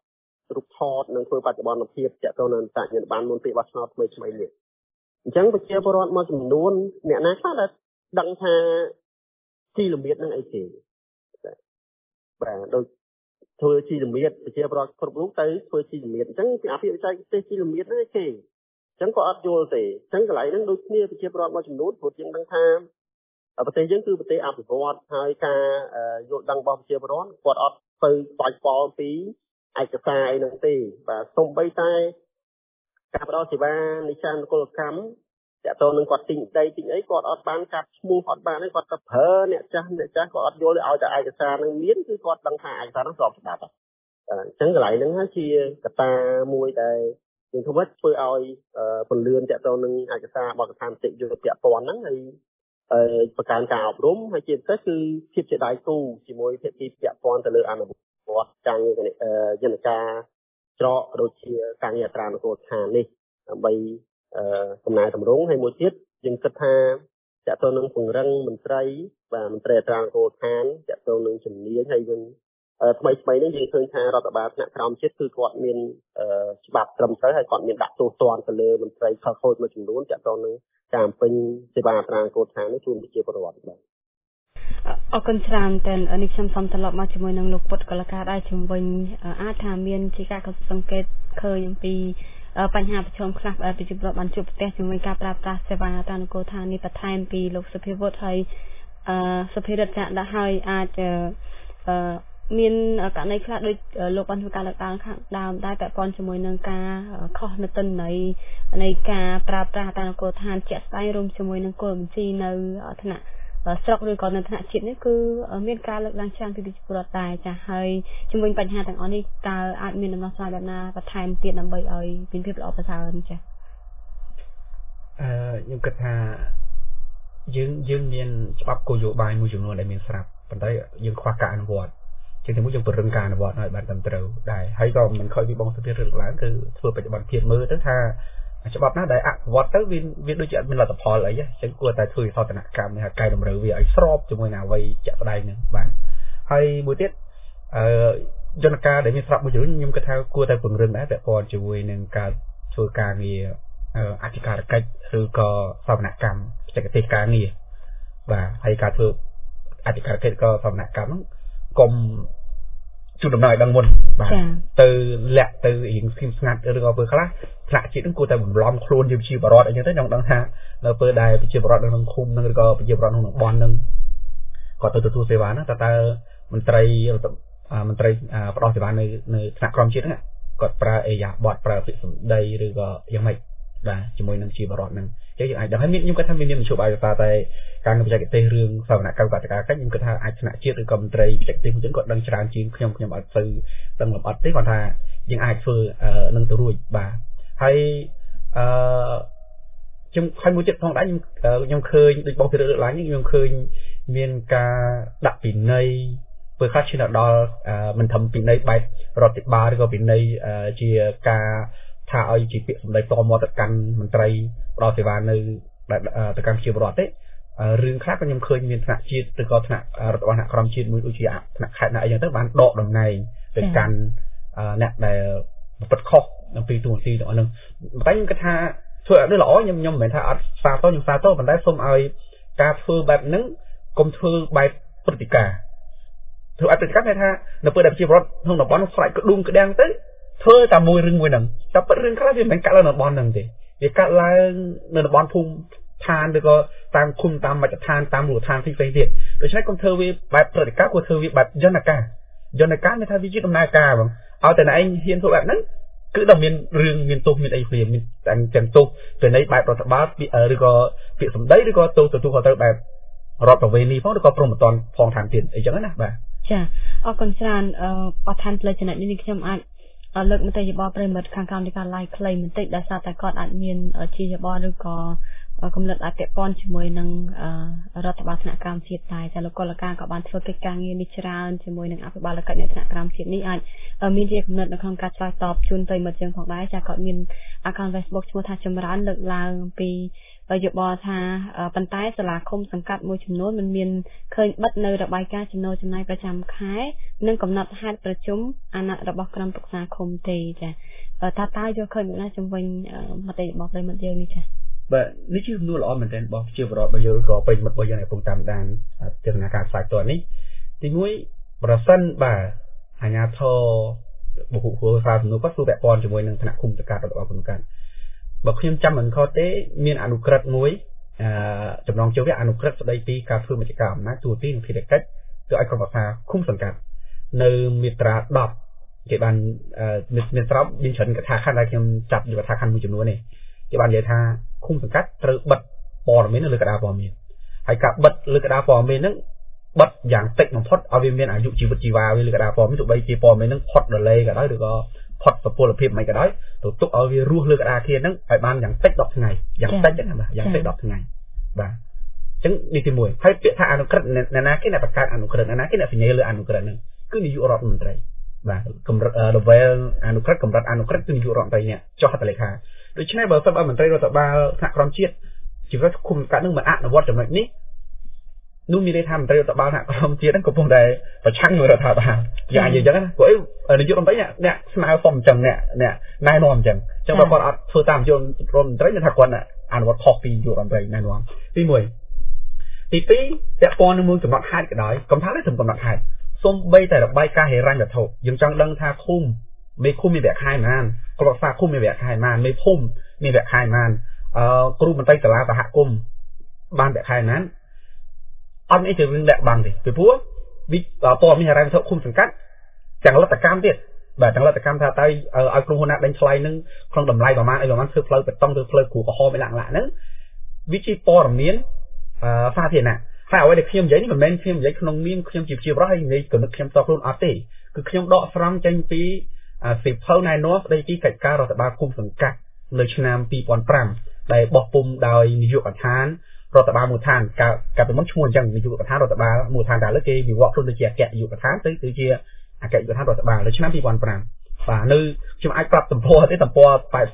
រូបថតនិងធ្វើបច្ចុប្បន្នភាពចាក់ទៅនៅអត្តញ្ញាណប័ណ្ណមុនពេលបោះឆ្នោតថ្មីនេះអញ្ចឹងប្រជាពលរដ្ឋមួយចំនួនអ្នកណាខ្លះដែលដឹងថាជីលមៀតនឹងអីគេបាទដូចធ្វើជីលមៀតប្រជាពលរដ្ឋគ្រប់រូបទៅធ្វើជីលមៀតអញ្ចឹងពីអភិបច្ច័យទេសជីលមៀតហ្នឹងឯគេអញ្ចឹងក៏អត់យល់ទេអញ្ចឹងកន្លែងហ្នឹងដូចគ្នាប្រជាពលរដ្ឋមួយចំនួនព្រោះយើងដឹងថាប្រទេសយើងគឺប្រទេសអភិវឌ្ឍហើយការយល់ដឹងរបស់ប្រជាពលរដ្ឋគាត់អត់ទៅស្វែងស្វែងពីឯកសារអីហ្នឹងទេបាទសូម្បីតែការផ្ដល់សេវានិច្ចានុកលកម្មតើតើនឹងគាត់ទិញដីទិញអីគាត់អត់បានកាត់ឈ្មោះអត់បានទេគាត់ទៅប្រើអ្នកចាស់គាត់អត់យល់ឲ្យតែឯកសារនឹងមានគឺគាត់ដឹងថាឯកសារនឹងស្របច្បាប់អញ្ចឹងកន្លែងហ្នឹងហើយជាកត្តាមួយដែលយើងធ្វើឲ្យពន្លឿនតើតើនឹងឯកសារបទដ្ឋានតិយុទ្ធពាក់ព័ន្ធហ្នឹងហើយបង្កើនការអប់រំហើយជាពិសេសគឺភាពជាដៃគូជាមួយភាគីពាក់ព័ន្ធទៅលើអនុវត្តការងារយន្តការច្រកដូចជាការងារអត្រានុកូលដ្ឋាននេះដើម្បីកំណែតម្រង់ហើយមួយទៀតយើងគិតថាតើតើនឹងពង្រឹងមន្ត្រីបាទមន្ត្រីអត្រានុកូលដ្ឋានតើតើនឹងជំនាញហើយយើងថ្មីនេះយើងឃើញថារដ្ឋបាលថ្នាក់ក្រោមជាតិគឺគាត់មានច្បាប់ត្រឹមត្រូវហើយគាត់មានដាក់ទោសទណ្ឌទៅលើមន្ត្រីខុសខូចមួយចំនួនតើតើនឹងការបំពេញសេវាអត្រានុកូលដ្ឋាននេះជូនប្រជាពលរដ្ឋបាទអរគុណច្រើនតែនេះខ្ញុំសូមត្រឡប់មកជាមួយនឹងលោកពុទ្ធកលការដែរជំវិញអាចថាមានជាការកត់សង្កេតឃើញអំពីបញ្ហាប្រឈមខ្លះប្រជាពលរដ្ឋបានជួបប្រទះជាមួយការប្រើប្រាស់សេវាអត្រានុកូលដ្ឋាននេះបន្ថែមពីលោកសុភាវុធហើយសុភារិទ្ធចាក់ដាក់ហើយអាចមានករណីខ្លះដូចលោកបានធ្វើការលើកឡើងខាងដើមដែរពាក់ព័ន្ធជាមួយនឹងការខុសនៅទិន្នន័យនៃការប្រើប្រាស់អត្រានុកូលដ្ឋានជាក់ស្ដែងរួមជាមួយនឹងគោលបញ្ជីនៅថ្នាក់ស្រុកឬក៏នៅថ្នាក់ជាតិនេះគឺមានការលើកឡើងច្រើនពីប្រជាពលរដ្ឋដែរចា៎ហើយជំវិញបញ្ហាទាំងអស់នេះតើអាចមានដំណោះស្រាយបែបណាបន្ថែមទៀតដើម្បីឲ្យមានភាពល្អប្រសើរចា៎ខ្ញុំគិតថាយើងមានច្បាប់គោលនយោបាយមួយចំនួនដែលមានស្រាប់ប៉ុន្តែយើងខ្វះការអនុវត្តជាទីមួយយើងពង្រឹងការអនុវត្តឲ្យបានត្រឹមត្រូវដែរហើយក៏មិនខុសពីបងសុភារឿងឡើងគឺធ្វើបច្ចុប្បន្នភាពមើលទៅថាច្បាប់ណាដែលអនុវត្តទៅវាដូចជាអត់មានលទ្ធផលអីចឹងគួរតែធ្វើសោធនកម្មនេះឲ្យកែតម្រូវវាឲ្យស្របជាមួយនឹងអ្វីជាក់ស្ដែងហ្នឹងបាទហើយមួយទៀតយន្តការដែលមានស្រាប់មួយចំនួនខ្ញុំគិតថាគួរតែពង្រឹងដែរពាក់ព័ន្ធជាមួយនឹងការធ្វើការងារអធិការកិច្ចឬក៏សវនកម្មបច្ចេកទេសការងារបាទហើយការធ្វើអធិការកិច្ចក៏សវនកម្មហ្នឹងកុំជួនដំណើរឲ្យដឹងមុនបាទទៅលាក់ទៅរៀងស្ងៀមស្ងាត់ឬក៏ពេលខ្លះថ្នាក់ជាតិហ្នឹងគួរតែបន្លំខ្លួនជាប្រជាពលរដ្ឋអីចឹងទៅខ្ញុំដឹងថានៅពេលដែលប្រជាពលរដ្ឋនៅក្នុងឃុំហ្នឹងឬក៏ប្រជាពលរដ្ឋក្នុងតំបន់ហ្នឹងគាត់ទៅទទួលសេវាហ្នឹងតើមន្ត្រីផ្ដល់សេវានៅថ្នាក់ក្រមជាតិហ្នឹងគាត់ប្រើអេយ៉ាបតប្រើពាក្យសម្ដីឬក៏យ៉ាងម៉េចបាទជាមួយនឹងប្រជាពលរដ្ឋហ្នឹងចឹងយើងអាចដឹងហើយខ្ញុំគាត់ថាមានមជ្ឈបាយតែការងារបច្ចេកទេសរឿងសវនកម្មកតការកិច្ចខ្ញុំគិតថាអាចថ្នាក់ជាតិឬក៏មន្ត្រីបច្ចេកទេសមួយគាត់ដឹងច្រើនជាងខ្ញុំអត់ទៅដឹងលម្អិតទេគាត់ថាយើងអាចធ្វើនឹងទៅរួចបាទហើយខ្ញុំមួយទៀតផងដែរខ្ញុំឃើញដូចបងពីលើកឡើងខ្ញុំឃើញមានការដាក់ពិន័យពេលខ្លះឈានដល់មិនធំពិន័យបែបរដ្ឋបាលឬក៏ពិន័យជាការថាឲ្យជាពាក្យសម្ដីតមកទៅកាន់មន្ត្រីផ្ដល់សេវានៅទៅកាន់ប្រជាពលរដ្ឋទេរឿងខ្លះក៏ខ្ញុំឃើញមានថ្នាក់ជាតិឬក៏ថ្នាក់រដ្ឋបាលថ្នាក់ក្រមជាតិមួយដូចជាថ្នាក់ខេត្តណាអីចឹងទៅបានដកតំណែងទៅកាន់អ្នកដែលប្រព្រឹត្តខុសអំពីទូនាទីទាំងអស់ហ្នឹងតែខ្ញុំគិតថាធ្វើឲ្យល្អខ្ញុំមិនមែនថាអត់សាទរខ្ញុំសាទរប៉ុន្តែសូមឲ្យការធ្វើបែបហ្នឹងកុំធ្វើបែបព្រឹត្តិការណ៍ធ្វើឲ្យព្រឹត្តិការណ៍ថានៅពេលដែលប្រជាពលរដ្ឋក្នុងតំបន់ស្រែកក្ដួងក្ដាំងទៅធ្វើតែមួយរឿងមួយហ្នឹងតែពិតរឿងខ្លះវាមិនមែនកាត់ឡើងនៅតំបន់ហ្នឹងទេវាកាត់ឡើងនៅតំបន់ភូមិឋានឬក៏តាមឃុំតាមមជ្ឈដ្ឋានតាមមូលដ្ឋានផ្សេងៗទៀតដូច្នេះកុំធ្វើវាបែបព្រឹត្តិការណ៍គួរធ្វើវាបែបយន្តការមានថាវាជាដំណើរការបងឲ្យតែឯងហ៊ានធ្វើបែបហ្នឹងគឺដល់មានរឿងមានទោសមានអីព្រាមមានទាំងទោសទៅនៃបែបរដ្ឋបាលឬក៏ពាក្យសម្ដីឬក៏ទោសទទួលខុសត្រូវបែបរដ្ឋប្រវេណីផងឬក៏ព្រមត្តនផងថែមទៀតអីចឹងណាបាទចាអរគុណច្រើនបន្ថែមផ្លេចចំណុចនេះខ្ញុំអាចលើកមតិយោបល់ប្រិមិត្តខាងកម្មវិធីការ live ខ្លីបន្តិចដោយសារតែគាត់អាចមានជាយោបល់ឬក៏គំនិតអាចពាក់ព័ន្ធជាមួយនឹងរដ្ឋបាលថ្នាក់ក្រោមជាតិដែរចាលោកកលការក៏បានធ្វើកិច្ចការងារនេះច្រើនជាមួយនឹងអភិបាលកិច្ចនៅថ្នាក់ក្រោមជាតិនេះអាចមានជាគំនិតនៅក្នុងការឆ្លើយតបជូនប្រិមិត្តយើងផងដែរចាគាត់មាន account Facebook ឈ្មោះថាចម្រើនលើកឡើងពីយោបល់ថាប៉ុន្តែសាលាឃុំសង្កាត់មួយចំនួនមិនមានឃើញបិទនៅរបាយការណ៍ចំណូលចំណាយប្រចាំខែនិងកំណត់ហេតុប្រជុំអាណត្តិរបស់ក្រុមប្រឹក្សាឃុំទេចាតើយកឃើញណាជំវិញមតិរបស់ប្រិមិត្តយើងនេះចាបាទនេះជាសំណួរល្អមែនទែនរបស់ជាបរិបទរបស់យើងក៏ប្រិមិត្តរបស់យើងកំពុងតាមដានទស្សនាការផ្សាយផ្ទាល់នេះទី1ប្រសិនបាទអាជ្ញាធរបុគ្គលធ្វើសារសំណួរក៏សួរពាក់ព័ន្ធជាមួយនឹងឋានៈឃុំសង្កាត់របស់គុណកាត់បើខ្ញុំចាំមិនខុសទេមានអនុក្រឹត្យមួយចំណងជើងវាអនុក្រឹត្យស្ដីពីការធ្វើមជ្ឈការអំណាចទូទីនិងភារកិច្ចទៅឲ្យក្រុមប្រឹក្សាឃុំសង្កាត់នៅមាត្រា10គេបានមានស្រាប់មានច្រើនកថាខណ្ឌដែលខ្ញុំចាប់យកកថាខណ្ឌមួយចំនួននេះគេបាននិយាយថាឃុំសង្កាត់ត្រូវបិទព័ត៌មាននៅលើកណ្ដាលព័ត៌មានហើយការបិទលើកណ្ដាលព័ត៌មានហ្នឹងបិទយ៉ាងតិចបំផុតឲ្យវាមានអាយុជីវិតជីវ៉ាវាលើកណ្ដាលព័ត៌មានទោះបីជាព័ត៌មានហ្នឹងផុតដលេក៏ដោយឬក៏ផុតសុពលភាពមិនក៏ដោយទៅទុកឲ្យវារស់លើកណ្ដាលគ្នាហ្នឹងឲ្យបានយ៉ាងតិច10ថ្ងៃយ៉ាងតិចហ្នឹងបាទយ៉ាងតិច10ថ្ងៃបាទអញ្ចឹងនេះទី1ហើយពាក្យថាអនុក្រឹត្យអ្នកណាគេអ្នកបង្កើតអនុក្រឹត្យអ្នកណាគេអ្នកសញ្ញាលើអនុក្រឹត្យហ្នឹងគឺនាយករដ្ឋមន្ត្រីបាទកម្រិត level អនុក្រឹត្យកម្រិតអនុក្រឹត្យគឺនាយករដ្ឋមន្ត្រីនេះចុះហត្ថលេខាដូច្នេះបើសិនបើមន្ត្រីរដ្ឋបាលថ្នាក់ក្រមជាតិជីវិតគុំកាត់នឹងមិនអនុវត្តចំណុចនេះនោះមានន័យថាមន្ត្រីរដ្ឋបាលថ្នាក់ក្រមជាតិហ្នឹងកំពុងតែប្រឆាំងនឹងរដ្ឋាភិបាលយ៉ាងអញ្ចឹងណាព្រោះនាយករដ្ឋមន្ត្រីអ្នកស្នើសុំអញ្ចឹងអ្នកណែនាំអញ្ចឹងបើគាត់អត់ធ្វើតាមនាយករដ្ឋមន្ត្រីថាគាត់អនុវត្តខុសពីនាយករដ្ឋមន្ត្រីណែនាំទី1ទី2ពាក់ព័ន្ធនឹងមួយកំណត់ហេតុក៏ដោយកំថាទៅកំណត់ហេតុសូម្បីតែរបាយការណ៍ហិរញ្ញវត្ថុយើងចង់ដឹងថាឃុំមេឃុំមានវគ្គខែប៉ុន្មានក្រុមប្រឹក្សាឃុំមានវគ្គខែប៉ុន្មានមេភូមិមានវគ្គខែប៉ុន្មានគ្រូមន្ត្រីសាលាសហគមន៍បានវគ្គខែប៉ុន្មានអត់មានទៅរឿងលាក់បាំងទេពីព្រោះព័ត៌មានហិរញ្ញវត្ថុឃុំសង្កាត់ទាំងលទ្ធកម្មទៀតបាទទាំងលទ្ធកម្មថាតើឲ្យក្រុមហ៊ុនណាដេញថ្លៃនឹងក្នុងតម្លៃប្រមាណអីប្រមាណធ្វើផ្លូវបេតុងធ្វើផ្លូវគ្រូក្រហមអីឡាក់ហ្នឹងវាជាព័ត៌មានសាធារណៈហើយអ្វីដែលខ្ញុំនិយាយនេះមិនមែនខ្ញុំនិយាយក្នុងនាមខ្ញុំជាប្រជាពលរដ្ឋហើយនិយាយគំនិតខ្ញុំតខ្លួនអត់ទេគឺខ្ញុំដកស្រង់ចេញពីសិភៅណែនាំស្ដីពីកិច្ចការរដ្ឋបាលឃុំសង្កាត់នៅឆ្នាំ2005ដែលបោះពុម្ពដោយនាយកដ្ឋានរដ្ឋបាលមូលដ្ឋានកាលពីមុនឈ្មោះអញ្ចឹងនាយកដ្ឋានរដ្ឋបាលមូលដ្ឋានតែឥឡូវគេវិវត្តខ្លួនទៅជាអគ្គនាយកដ្ឋានទៅជាអគ្គនាយកដ្ឋានរដ្ឋបាលនៅឆ្នាំ2005បាទនៅខ្ញុំអាចប្រាប់ទំព័រទេទំព័រ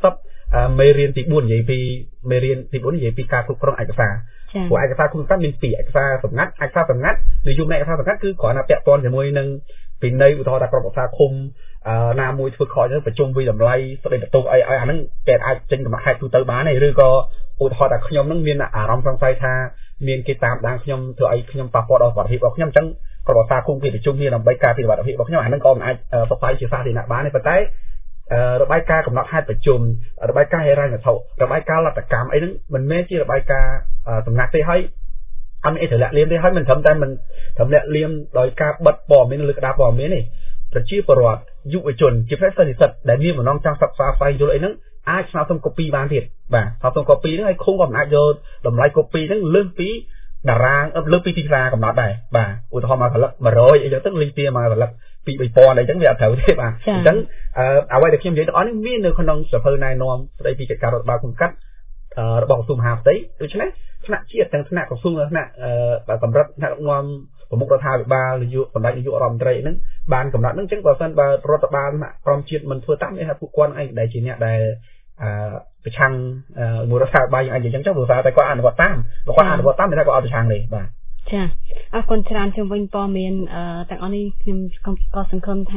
80មេរៀនទី4និយាយពីមេរៀនទី4និយាយពីការគ្រប់គ្រងឯកសារព្រោះឯកសារគុំសង្កាត់មាន2ឯកសារសម្ងាត់ឯកសារសម្ងាត់និយមឯកសារសម្ងាត់គឺគ្រាន់តែពាក់ព័ន្ធជាមួយនឹងពីនៃឧទាហរណ៍ថាក្រុមប្រឹក្សាឃុំណាមួយធ្វើខុសទៅប្រជុំវិតម្លៃស្ដីបន្ទោសអីអាហ្នឹងគេអាចចេញកំណត់ហេតុទូទៅបានទេឬក៏ឧទាហរណ៍ថាខ្ញុំនឹងមានអារម្មណ៍សង្ស័យថាមានគេតាមដានខ្ញុំធ្វើឲ្យខ្ញុំប៉ះពាល់ដល់សុខភាពរបស់ខ្ញុំអញ្ចឹងក្រុមប្រឹក្សាឃុំគេប្រជុំគ្នាដើម្បីការពារសុខភាពរបស់ខ្ញុំអាហ្នឹងក៏មិនអាចសុខភាពជាសាធារណៈបានទេប៉ុន្តែរបាយការណ៍កំណត់ហេតុប្រជុំរបាយការណ៍ហិរញ្ញវត្ថុរបាយការណ៍លទ្ធកម្មអីហ្នឹងមិនមែនជារបាយការណ៍សម្ងាត់ទេហើយអត់មានត្រូវលាក់លៀមទេហើយមិនត្រឹមតែមិនត្រឹមលាក់លៀមដោយការបិទព័ត៌មានលើក្តារព័ត៌មានទេប្រជាពលរដ្ឋយុវជនជាពិសេសនិស្សិតដែលមានបំណងចង់សិក្សាស្វែងយល់អីហ្នឹងអាចស្នើសុំកូពីបានទៀតបាទស្នើសុំកូពីហ្នឹងហើយឃុំក៏មិនអាចយកតម្លៃកូពីហ្នឹងលើសពីតារាងលើសពីទីផ្សារកំណត់ដែរបាទឧទាហរណ៍មកកលឹក100អីចឹងទៅលេខទាមកកលឹក2-3000អីចឹងវាអត់ត្រូវទេបាទអញ្ចឹងអ្វីដែលខ្ញុំនិយាយទាំងអស់នេះមាននៅក្នុងសភៅណែនាំស្ដីពីកិច្ចការរដ្ឋបាលគុំកាត់របស់ក្រសួងមហាផ្ទៃដូច្នេះថ្នាក់ជាតិទាំងថ្នាក់ក្រសួងថ្នាក់កម្រិតថ្នាក់ដឹកនាំប្រមុខរដ្ឋាភិបាលនាយកសម្ដេចនាយករដ្ឋមន្ត្រីហ្នឹងបានកំណត់ហ្នឹងអញ្ចឹងបើសិនបើរដ្ឋបាលក្រមជាតិមិនធ្វើតាមនេះថាពួកគាត់ឯងដែលជាអ្នកដែលប្រឆាំងមួយរដ្ឋាភិបាលយ៉ាងអញ្ចឹងព្រោះតែគាត់អនុវត្តតាមបើគាត់អនុវត្តតាមតែគាត់អត់ប្រឆាំងទេបាទចាអរគុណច្រើនជំវិញព័ត៌មានទាំងអស់នេះខ្ញុំក៏សង្ឃឹមថា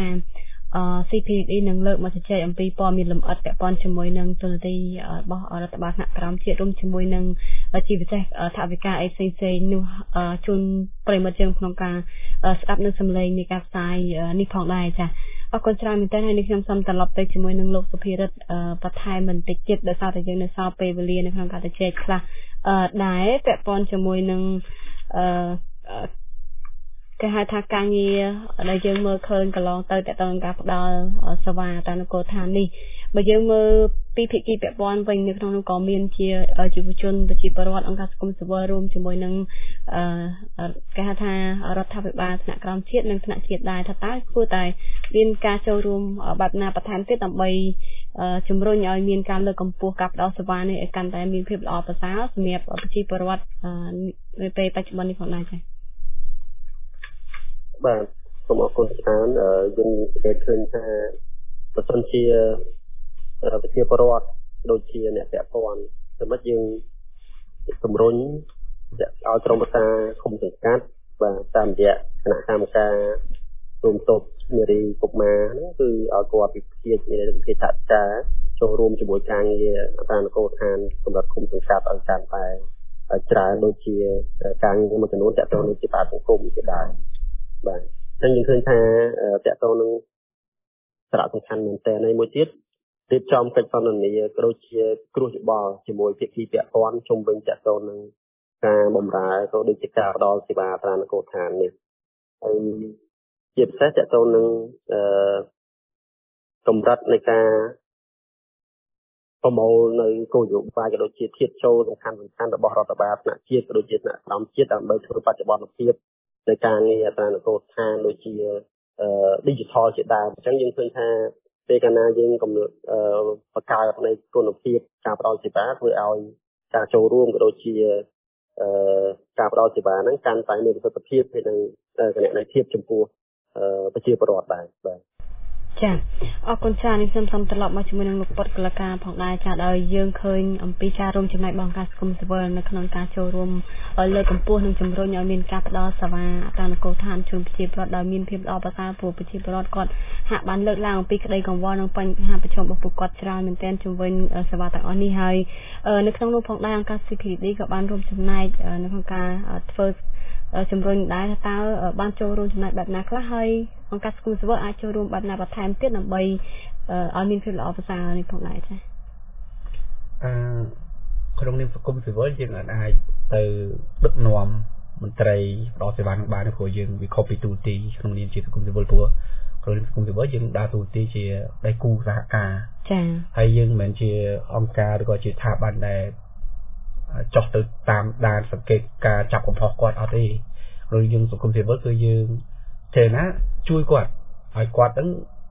CPD នឹងលើកមកជជែកអំពីព័ត៌មានលម្អិតពាក់ព័ន្ធជាមួយនឹងទូនាទីរបស់រដ្ឋបាលថ្នាក់ក្រោមជាតិរួមជាមួយនឹងជាពិសេសថវិកាអីផ្សេងៗនោះជូនប្រិមត្តយើងក្នុងការស្ដាប់នៅសំឡេងនៃការផ្សាយនេះផងដែរចាអរគុណច្រើនមែនទែនហើយនេះខ្ញុំសូមត្រឡប់ទៅជាមួយនឹងលោកសុភារិទ្ធបន្ថែមបន្តិចទៀតដោយសារតែយើងនៅសល់ពេលវេលានៅក្នុងការជជែកខ្លះដែរពាក់ព័ន្ធជាមួយនឹងគេហៅថាការងារដែលយើងមើលឃើញកន្លងទៅតទៅនឹងការផ្ដល់សេវាតាមនគរឋាននេះបើយើងមើលពីភាគីពាក់ព័ន្ធវិញនៅក្នុងនោះក៏មានជាជីវជនប្រជាពលរដ្ឋអង្គការសង្គមស៊ីវិលរួមជាមួយនឹងគេហៅថារដ្ឋាភិបាលថ្នាក់ក្រោមជាតិនិងថ្នាក់ជាតិដែរថាតើគួរតែមានការចូលរួមបែបណាបន្ថែមទៀតដើម្បីជំរុញឲ្យមានការលើកកម្ពស់ការផ្ដល់សេវានេះឲ្យកាន់តែមានភាពល្អប្រសើរសម្រាប់ប្រជាពលរដ្ឋនៅពេលបច្ចុប្បន្ននេះផងដែរចា៎បាទសូមអរគុណច្រើនយើងនិយាយឃើញថាប្រសិនជាប្រជាពលរដ្ឋដូចជាអ្នកពាក់ព័ន្ធសម្រាប់យើងជំរុញឲ្យក្រុមប្រឹក្សាឃុំសង្កាត់បាទតាមរយៈគណៈកម្មការរួមតបនារីកុមារហ្នឹងគឺឲ្យគាត់ពិភាក្សានារីវិភាគថាចូលរួមជាមួយការងារអន្តរនគរឋានសម្រាប់ឃុំសង្កាត់ឲ្យកាន់តែច្រើនដូចជាការងារមួយចំនួនទាក់ទងនឹងជាបាលសង្គមជាដើមបាទអញ្ចឹងយើងឃើញថាទាក់ទងនឹងសារៈសំខាន់មែនទែនហើយមួយទៀតរៀបចំកិច្ចសន្ទនាក៏ដូចជាគ្រោះយោបល់ជាមួយភាគីពាក់ព័ន្ធជុំវិញទាក់ទងនឹងការបម្រើក៏ដូចជាការផ្ដល់សេវាអន្តរនគរឋាននេះហើយជាពិសេសទាក់ទងនឹងកម្រិតនៃការប្រមូលនៅគោលនយោបាយក៏ដូចជាធៀបចូលសំខាន់របស់រដ្ឋបាលថ្នាក់ជាតិក៏ដូចជាថ្នាក់ក្រោមជាតិដើម្បីធ្វើបច្ចុប្បន្នភាពនៃការងារអន្តរនគរឋានដូចជាdigital ជាដើមអញ្ចឹងយើងឃើញថាពេលកាលណាយើងបង្កើតនៃគុណភាពការផ្ដល់សេវាធ្វើឲ្យការចូលរួមក៏ដូចជាការផ្ដល់សេវាហ្នឹងកាន់តែមានប្រសិទ្ធភាពហើយនឹងគណនេយ្យភាពចំពោះប្រជាពលរដ្ឋដែរបាទចាអរគុណចានេះខ្ញុំសូមត្រឡប់មកជាមួយនឹងលោកពុតកលកាផងដែរចាដោយយើងឃើញអំពីការរួមចំណែករបស់អង្គការសង្គមស៊ីវិលនៅក្នុងការចូលរួមលើកកម្ពស់និងជំរុញឲ្យមានការផ្ដល់សេវាអន្តរនគរឋានជូនប្រជាពលរដ្ឋដោយមានភាពល្អប្រសើរព្រោះប្រជាពលរដ្ឋគាត់ហាក់បានលើកឡើងអំពីក្តីកង្វល់និងបញ្ហាប្រឈមរបស់ពួកគាត់ច្រើនមែនទែនជំវិញសេវាទាំងអស់នេះហើយនៅក្នុងនោះផងដែរអង្គការ CPD ក៏បានរួមចំណែកនៅក្នុងការធ្វើជំរុញដែរថាតើបានចូលរួមចំណែកបែបណាខ្លះហើយអង្គការសង្គមស៊ីវិលអាចចូលរួមបែបណាបន្ថែមទៀតដើម្បីឲ្យមានភាពល្អប្រសើរនេះផងដែរចា៎ក្នុងនាមសង្គមស៊ីវិលយើងអាចទៅដឹកនាំមន្ត្រីផ្ដល់សេវានឹងបានព្រោះយើងវាខុសពីទូទីក្នុងនាមជាសង្គមស៊ីវិលព្រោះក្នុងនាមសង្គមស៊ីវិលយើងដើរទូទីជាដៃគូសហការចា៎ហើយយើងមិនមែនជាអង្គការឬក៏ជាស្ថាប័នដែលចុះទៅតាមដានសង្កេតការចាប់កំហុសគាត់អត់ទេឬយើងសង្គមស៊ីវិលគឺយើងចេះណាជួយគាត់ឲ្យគាត់នឹង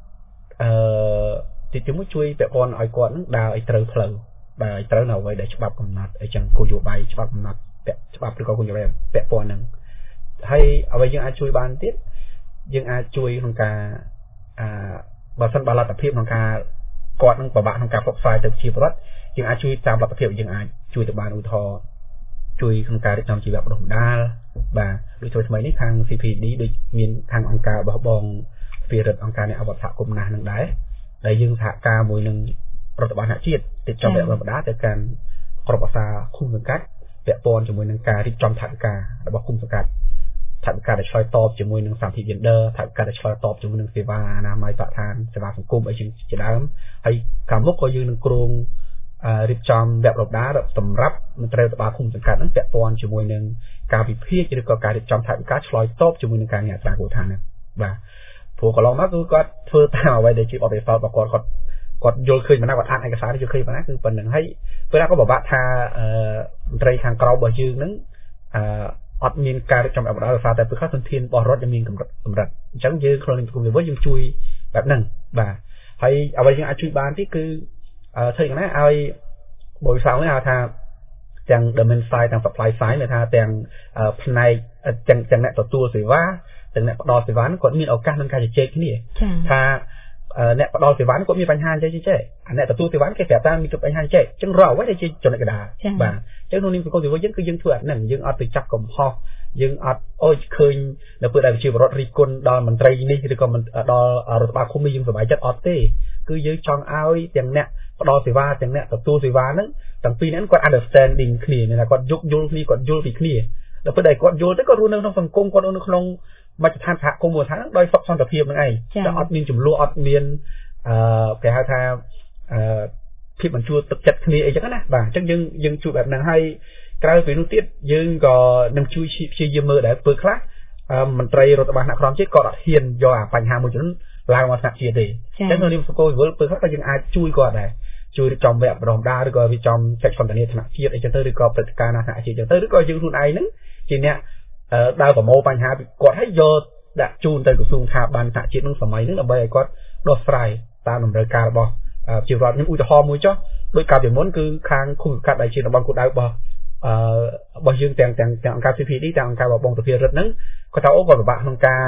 ទីមួយជួយពាក់ព័ន្ធឲ្យគាត់នឹងដើរឲ្យត្រូវផ្លូវដើរឲ្យត្រូវនៅអ្វីដែលច្បាប់កំណត់អីចឹងគោលនយោបាយច្បាប់កំណត់ច្បាប់ឬក៏គោលនយោបាយពាក់ព័ន្ធនឹងហើយអ្វីយើងអាចជួយបានទៀតយើងអាចជួយក្នុងការបើសិនបើលទ្ធភាពក្នុងការគាត់នឹងពិបាកក្នុងការផ្សព្វផ្សាយទៅជាប្រវត្តិយើងអាចជួយតាមលទ្ធភាពយើងអាចជួយទៅបានឧទាហរណ៍ជួយក្នុងការរៀបចំជីវៈបណ្ដុះបណ្ដាលបាទដូចថ្មីនេះខាង CPD ដូចមានខាងអង្គការរបស់បងស្រីរដ្ឋអង្គការនៃអវត្តសហគមន៍ណាស់នឹងដែរដែលយើងសហការមួយនឹងរដ្ឋបាលជាតិរៀបចំវគ្គបណ្ដុះបណ្ដាលទៅកាន់ក្រុមអាសាឃុំសង្កាត់ពាក់ព័ន្ធជាមួយនឹងការរៀបចំថវិការបស់ឃុំសង្កាត់ថវិកាដែលឆ្លើយតបជាមួយនឹងសម្ភារ gender ថវិកាដែលឆ្លើយតបជាមួយនឹងសេវាអនាម័យបរិស្ថានសេវាសង្គមអីជាដើមហើយខាងមុខក៏យើងនឹងគ្រោងរៀបចំវគ្គបណ្ដុះបណ្ដាលសម្រាប់មន្ត្រីរដ្ឋបាលឃុំសង្កាត់នឹងពាក់ព័ន្ធជាមួយនឹងការវិភាគឬក៏ការរៀបចំថវិកាឆ្លើយតបជាមួយនឹងការងារអន្តរជាតិហ្នឹងបាទព្រោះកន្លងមកគឺគាត់ធ្វើតាមអ្វីដែលជាបទពិសោធន៍របស់គាត់យល់ឃើញប៉ុណ្ណាគាត់អានឯកសារយល់ឃើញប៉ុណ្ណាគឺប៉ុណ្្នឹងហើយពេលណាក៏ពិបាកថាមន្ត្រីខាងក្រៅរបស់យើងហ្នឹងអត់មានការរៀបចំបណ្ដាលដោយសារតែពេលខ្លះសន្តានរបស់រដ្ឋមានកម្រិតអញ្ចឹងយើងក្នុងនាមសង្គមស៊ីវិលយើងជួយបែបហ្នឹងបាទហើយអ្វីយើងអាចជួយបានទៀតគឺធ្វើយ៉ាងណាឲ្យបរិស័ទនេះហៅថាទាំង demand side ទាំង supply side នៅថាទាំងផ្នែកទាំងអ្នកទទួលសេវាទាំងអ្នកផ្ដល់សេវាហ្នឹងគាត់មានឱកាសក្នុងការជជែកគ្នាថាអ្នកផ្ដល់សេវាហ្នឹងគាត់មានបញ្ហាអញ្ចឹងអ្នកទទួលសេវាគេប្រាប់ថាមានបញ្ហាអញ្ចឹងចឹងរកអ្វីដែលជាចំណុចកណ្ដាលបាទអញ្ចឹងក្នុងនាមសង្គមស៊ីវិលយើងគឺយើងធ្វើអាហ្នឹងយើងអត់ទៅចាប់កំហុសយើងអត់ឃើញនៅពេលដែលប្រជាពលរដ្ឋរិះគន់ដល់មន្ត្រីនេះឬក៏ដល់រដ្ឋបាលឃុំនេះយើងសប្បាយចិត្តអត់ទេគឺយើងចង់ឲ្យទាំងអ្នកផ្ដល់សេវាទាំងអ្នកទទួលសេវាហ្នឹងទាំងពីរហ្នឹងគាត់ understanding គ្នាមានថាគាត់យល់គ្នាគាត់យល់ពីគ្នាដល់ពេលដែលគាត់យល់ទៅគាត់រស់នៅក្នុងសង្គមគាត់នៅក្នុងមជ្ឈដ្ឋានសហគមន៍មួយថាដោយសុខសន្តិភាពហ្នឹងឯងតែអត់មានចំនួនអត់មានគេហៅថាភាពបញ្ជួទឹកចិត្តគ្នាអីចឹងណាបាទអញ្ចឹងយើងជួយបែបហ្នឹងហើយក្រៅពីនោះទៀតយើងក៏នឹងជួយព្យាយាមមើលដែរពេលខ្លះមន្ត្រីរដ្ឋបាលថ្នាក់ក្រោមជាតិក៏អត់ហ៊ានយកអាបញ្ហាមួយចំនួនឡើងមកថ្នាក់ជាតិទេអញ្ចឹងក្នុងនាមសង្គមស៊ីវិលពេលខ្លះក៏យើងអាចជួយគាត់ដែរជួយរៀបចំវគ្គបណ្ដុះបណ្ដាលឬក៏រៀបចំកិច្ចសន្ទនាថ្នាក់ជាតិអីចឹងទៅឬក៏ព្រឹត្តិការណ៍ថ្នាក់ជាតិចឹងទៅឬក៏យើងខ្លួនឯងហ្នឹងជាអ្នកដើរប្រមូលបញ្ហាពីគាត់ឲ្យយកដាក់ជូនទៅក្រសួងស្ថាប័នថ្នាក់ជាតិនឹងសម័យហ្នឹងដើម្បីឲ្យគាត់ដោះស្រាយតាមតម្រូវការរបស់ប្រជាពលរដ្ឋខ្ញុំឧទាហរណ៍មួយចុះដោយកាលពីមុនគឺខាងឃុំសង្កាត់ដែលជាតំបន់គោលដៅរបស់យើងទាំងអង្គការ CPD ទាំងអង្គការបងសុភារិទ្ធហ្នឹងគាត់ថាគាត់ពិបាកក្នុងការ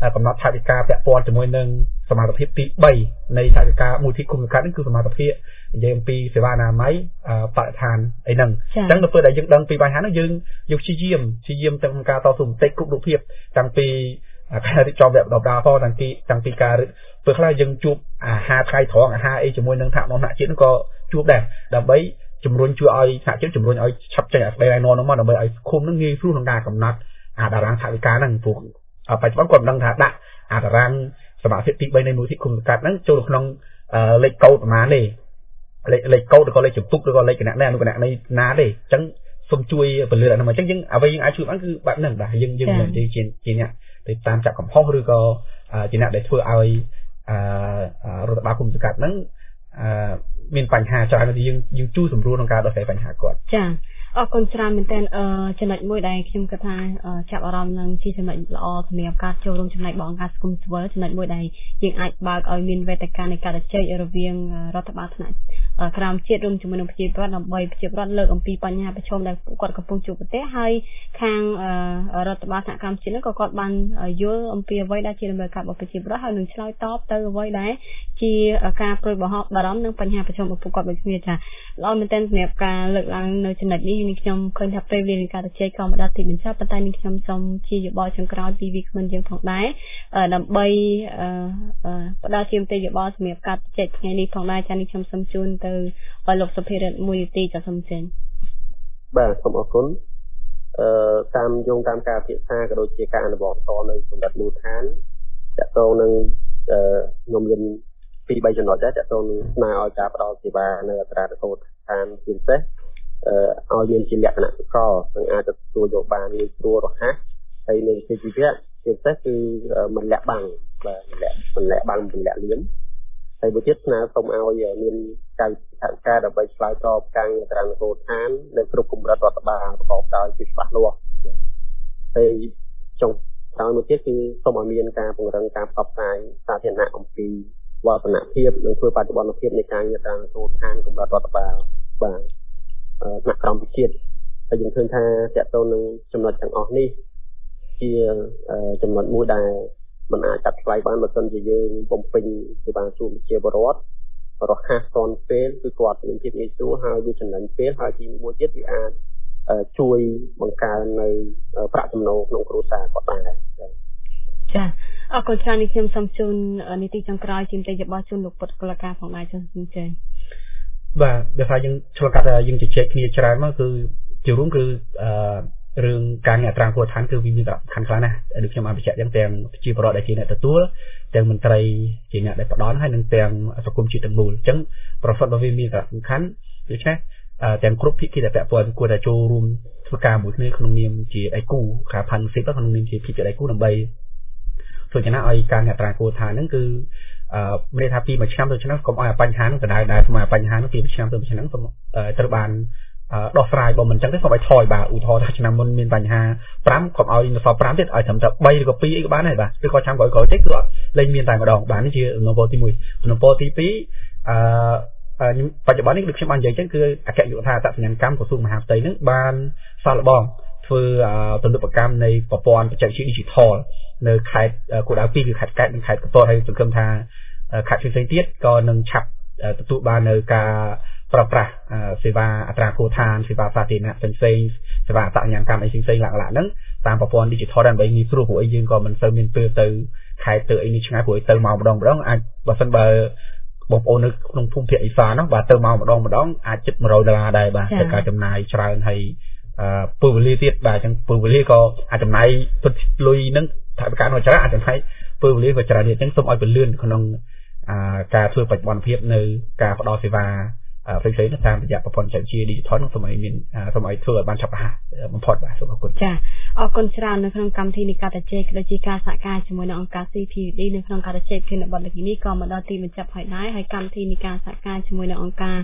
កំណត់ថវិកាពាក់ព័ន្ធជាមួយនឹងសមាជិកទី3នៃថវិកាមូលនិធិគុំសង្កាត់នេះគឺសមាជិកនិយាយអំពីសេវាអនាម័យបរិស្ថានអីហ្នឹងអញ្ចឹងនៅពេលដែលយើងដឹងពីបញ្ហាហ្នឹងយើងព្យាយាមទាំងការតស៊ូមតិគ្រប់រូបភាពតាំងពីការរៀបចំវគ្គបណ្ដុះបណ្ដាលផងតាំងពីការពេលខ្លះយើងជួបអាហារថ្ងៃត្រង់អាហារអីជាមួយនឹងថ្នាក់នាំថ្នាក់ជាតិហ្នឹងក៏ជួបដែរដើម្បីជំរុញជួយឲ្យថ្នាក់ជាតិជំរុញឲ្យឆាប់ចេញអាស្ដីណែនាំហ្នឹងមកដើម្បីឲ្យឃុំហ្នឹងងាយស្រួលក្នុងការកំណត់តារាងថវិកាហ្នឹងព្រោះបច្ចុប្បន្នគាត់មិនដឹងថាដាក់តារាងសមាជិកទី3នៃមូលនិធិគុំសង្កាត់ហ្នឹងចូលក្នុងលេខកូដប្រមាណទេលេខកូដឬក៏លេខជំទប់ឬក៏លេខគណៈនៃអនុគណៈនៃណាទេអញ្ចឹងសូមជួយពលិរដ្ឋហ្នឹងមកអញ្ចឹងយើងអ្វីយើងអាចជួយបានគឺបែបហ្នឹងបាទយើងមិននិយាយជាអ្នកទៅតាមចាក់កំហុសឬក៏ជាអ្នកដែលធ្វើឲ្យរដ្ឋបាលគុំសង្កាត់ហ្នឹងមានបញ្ហាច្រើនដែលយើងជួយសម្រួលក្នុងការដោះស្រាយបញ្ហាគាត់ចាអរគុណច្រើនមែនទែនចំណុចមួយដែលខ្ញុំគិតថាចាប់អារម្មណ៍នឹងជាចំណុចល្អសម្រាប់ការចូលរួមចំណែករបស់អង្គការសង្គមស៊ីវិលចំណុចមួយដែលយើងអាចបើកឲ្យមានវេទិកានៃការជជែករវាងរដ្ឋបាលថ្នាក់ក្រោមជាតិរួមជាមួយនឹងប្រជាពលរដ្ឋដើម្បីប្រជាពលរដ្ឋលើកអំពីបញ្ហាប្រឈមដែលគាត់កំពុងជួបប្រទះហើយខាងរដ្ឋបាលថ្នាក់ក្រោមជាតិនោះក៏គាត់បានយល់អំពីអ្វីដែលជាដំណើរការរបស់ប្រជាពលរដ្ឋហើយនឹងឆ្លើយតបទៅអ្វីដែលជាការព្រួយបារម្ភនឹងបញ្ហាប្រឈមរបស់ពួកគាត់ដូចគ្នាចាល្អមែនទែនសម្រាប់ការលើកឡើងនៅចំណុចនេះខ្ញុំឃើញថាពេលវេលានៃការជជែកក៏មកដល់ទីបញ្ចប់ប៉ុន្តែនេះខ្ញុំសូមជាយោបល់ចុងក្រោយពីវាគ្មិនយើងផងដែរដើម្បីផ្ដល់ជាមតិយោបល់សម្រាប់ការជជែកថ្ងៃនេះផងដែរចានេះខ្ញុំសូមជូនទៅលោកសុភារិទ្ធមួយនាទីចាសូមចេញបាទសូមអរគុណតាមយោងតាមការពិភាក្សាក៏ដូចជាការអនុវត្តតនៅសម្រាប់មូលដ្ឋានតទៅនឹងខ្ញុំមាន2-3ចំណុចដែរតទៅនឹងស្នើឲ្យការផ្ដល់សេវានៅអត្រាទទួលឋានជាពិសេសឲ្យមានជាលក្ខណៈសកលនិងអាចទទួលយកបានងាយស្រួលរហ័សហើយនៃជីវៈជាពិសេសគឺមិនលាក់បាំងបាទមិនលាក់បាំងមិនលាក់លៀមហើយមួយទៀតស្នើសូមឲ្យមានការដើម្បីឆ្លើយតបការអត្រានុកូលដ្ឋាននៅគ្រប់កម្រិតរដ្ឋបាលប្រកបដោយភាពច្បាស់លាស់ហើយចុងក្រោយមួយទៀតគឺសូមឲ្យមានការពង្រឹងការផ្សព្វផ្សាយសាធារណៈអំពីវឌ្ឍនភាពនិងធ្វើបច្ចុប្បន្នភាពនៃការអត្រានុកូលដ្ឋានកម្រិតរដ្ឋបាលបាទថ្នាក់ក្រោមជាតិហើយយើងឃើញថាតកតទៅនឹងចំណុចទាំងអស់នេះជាចំណុចមួយដែលមិនអាចកាត់ថ្លៃបានបើមិនជាយើងបំពេញសេវាជូនប្រជាពលរដ្ឋរហ័សទាន់ពេលគឺគាត់មានភាពងាយស្រួលហើយវាចំណេញពេលហើយទីមួយទៀតវាអាចជួយបង្កើននៅប្រាក់ចំណូលក្នុងគ្រួសារគាត់ដែរចាអរគុណច្រើននេះខ្ញុំសូមជូននីតិចុងក្រោយជាមតិយោបល់ជូនលោកពុទ្ធកុលការផងដែរសូមចេញបាទដោយសារយើងឆ្លងកាត់យើងជជែកគ្នាច្រើនមកគឺជារួមគឺរឿងការងារអត្រាគោលឋានគឺវាមានសំខាន់ខ្លាំងណាស់ដូចខ្ញុំបានបញ្ជាក់យ៉ាងទាំងប្រជាពលរដ្ឋដែលជាអ្នកទទួលទាំងមន្ត្រីជាអ្នកដែលផ្ដល់ហើយនិងទាំងសង្គមជាតិទាំងមូលអញ្ចឹងប្រសិនបើវាមានសារៈសំខាន់ដូច្នេះទាំងគ្រប់ភាគីដែលពាក់ព័ន្ធគួរតែចូលរួមធ្វើការមួយគ្នាក្នុងនាមជាដៃគូការ partnership ក្នុងនាមជាភាគីដៃគូដើម្បីធ្វើយ៉ាងណាឲ្យការងារអត្រាគោលឋានហ្នឹងគឺមានថាពីមួយឆ្នាំទៅឆ្នាំកុំឲ្យបញ្ហាហ្នឹងដដែលស្មើបញ្ហាហ្នឹងពីមួយឆ្នាំទៅមួយឆ្នាំត្រូវបានដោះស្រាយបើមិនអញ្ចឹងទេសូមឲ្យថយបាទឧទាហរណ៍ថាឆ្នាំមុនមានបញ្ហា5កុំឲ្យនៅសល់5ទៀតឲ្យត្រឹមតែ3ឬក៏2អីក៏បានដែរបាទឬក៏ឆ្នាំក្រោយៗទេគឺអត់លែងមានតែម្ដងបាទនេះជាសំណពរទី1សំណពរទី2បច្ចុប្បន្ននេះដូចខ្ញុំបាននិយាយចឹងគឺអគ្គនាយកដ្ឋានអត្តសញ្ញាណកម្មក្រសួងមហាផ្ទៃនឹងបានសាកល្បងធ្វើទំនើបកម្មនៃប្រព័ន្ធបច្ចេកវិទ្យា Digital នៅខេត្តគោលដៅ2គឺខេត្តកែបនិងខេត្តកពតហើយសង្ឃឹមថាខេត្តផ្សេងៗទៀតក៏នឹងឆាប់ទទួលបាននៅការប្រើប្រាស់សេវាអត្រាគោលឋានសេវាសាធារណៈផ្សេងៗសេវាអត្តសញ្ញាណកម្មអីផ្សេងៗឡើងហ្នឹងតាមប្រព័ន្ធ Digital ដើម្បីងាយស្រួលព្រោះអីយើងក៏មិនសូវមានពេលទៅខេត្តទៅអីនេះឆ្ងាយព្រោះទៅមកម្ដងអាចបើសិនបើបងប្អូននៅក្នុងភូមិភាគឦសាននោះបាទទៅមកម្ដងអាចជិត$100ដែរបាទតែការចំណាយច្រើនហើយពេលវេលាទៀតបាទអញ្ចឹងពេលវេលាក៏អាចចំណាយទុតលុយនឹងថវិកានោះច្រើនអាចចំណាយពេលវេលាក៏ច្រើនទៀតអញ្ចឹងសូមឲ្យពលឿនក្នុងការធ្វើបច្ចុប្បន្នភាពនៅការផ្ដល់សេវាផ្សេងៗតាមរយៈប្រព័ន្ធបច្ចេកវិទ្យា Digital នោះសូមឲ្យធ្វើឲ្យបានឆាប់រហ័សបំផុតបាទសូមអរគុណចាអរគុណច្រើននៅក្នុងកម្មវិធីនៃការជជែកដូចជាការសហការជាមួយនឹងអង្គការ CPD នៅក្នុងការជជែកគ្នាបទនេះក៏មកដល់ទីបញ្ចប់ហើយដែរហើយកម្មវិធីនៃការសហការជាមួយនឹងអង្គការ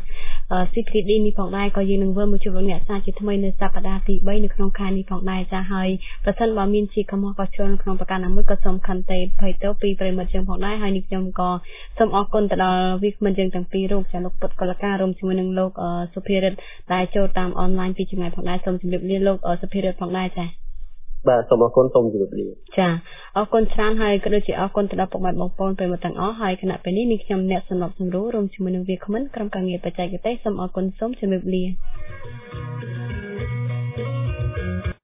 CPD នេះផងដែរក៏យើងនឹងធ្វើមួយជួបលោកអ្នកសាជាថ្មីនៅសប្តាហ៍ទី3នៅក្នុងខែនេះផងដែរចាហើយប្រសិនបើមានជាកំហុសក៏ជឿក្នុងប្រការណាមួយក៏សូមខន្តីភ័យទោសពីប្រិមត្តយើងផងដែរហើយនេះខ្ញុំក៏សូមអរគុណទៅដល់វិក្កាមយើងទាំងពីររូបចាលោកពុទ្ធកុលការជាមួយនឹងលោកសុភារិទ្ធដែលចូលតាមអនឡាញពីចម្ងាយផងដែរសូមជម្រាបលាលោកសុភារិទ្ធផងដែរចាបាទសូមអរគុណសូមជម្រាបលាចាអរគុណច្រើនហើយក៏ដូចជាអរគុណទៅដល់ពុកម៉ែបងប្អូនប្រិយមិត្តទាំងអស់ហើយគណៈពេលនេះនាងខ្ញុំអ្នកសំណប់សម្រួលរួមជាមួយនឹងវាគ្មិនក្រុមការងារបច្ចេកទេសសូមអរគុណសូមជម្រាបលា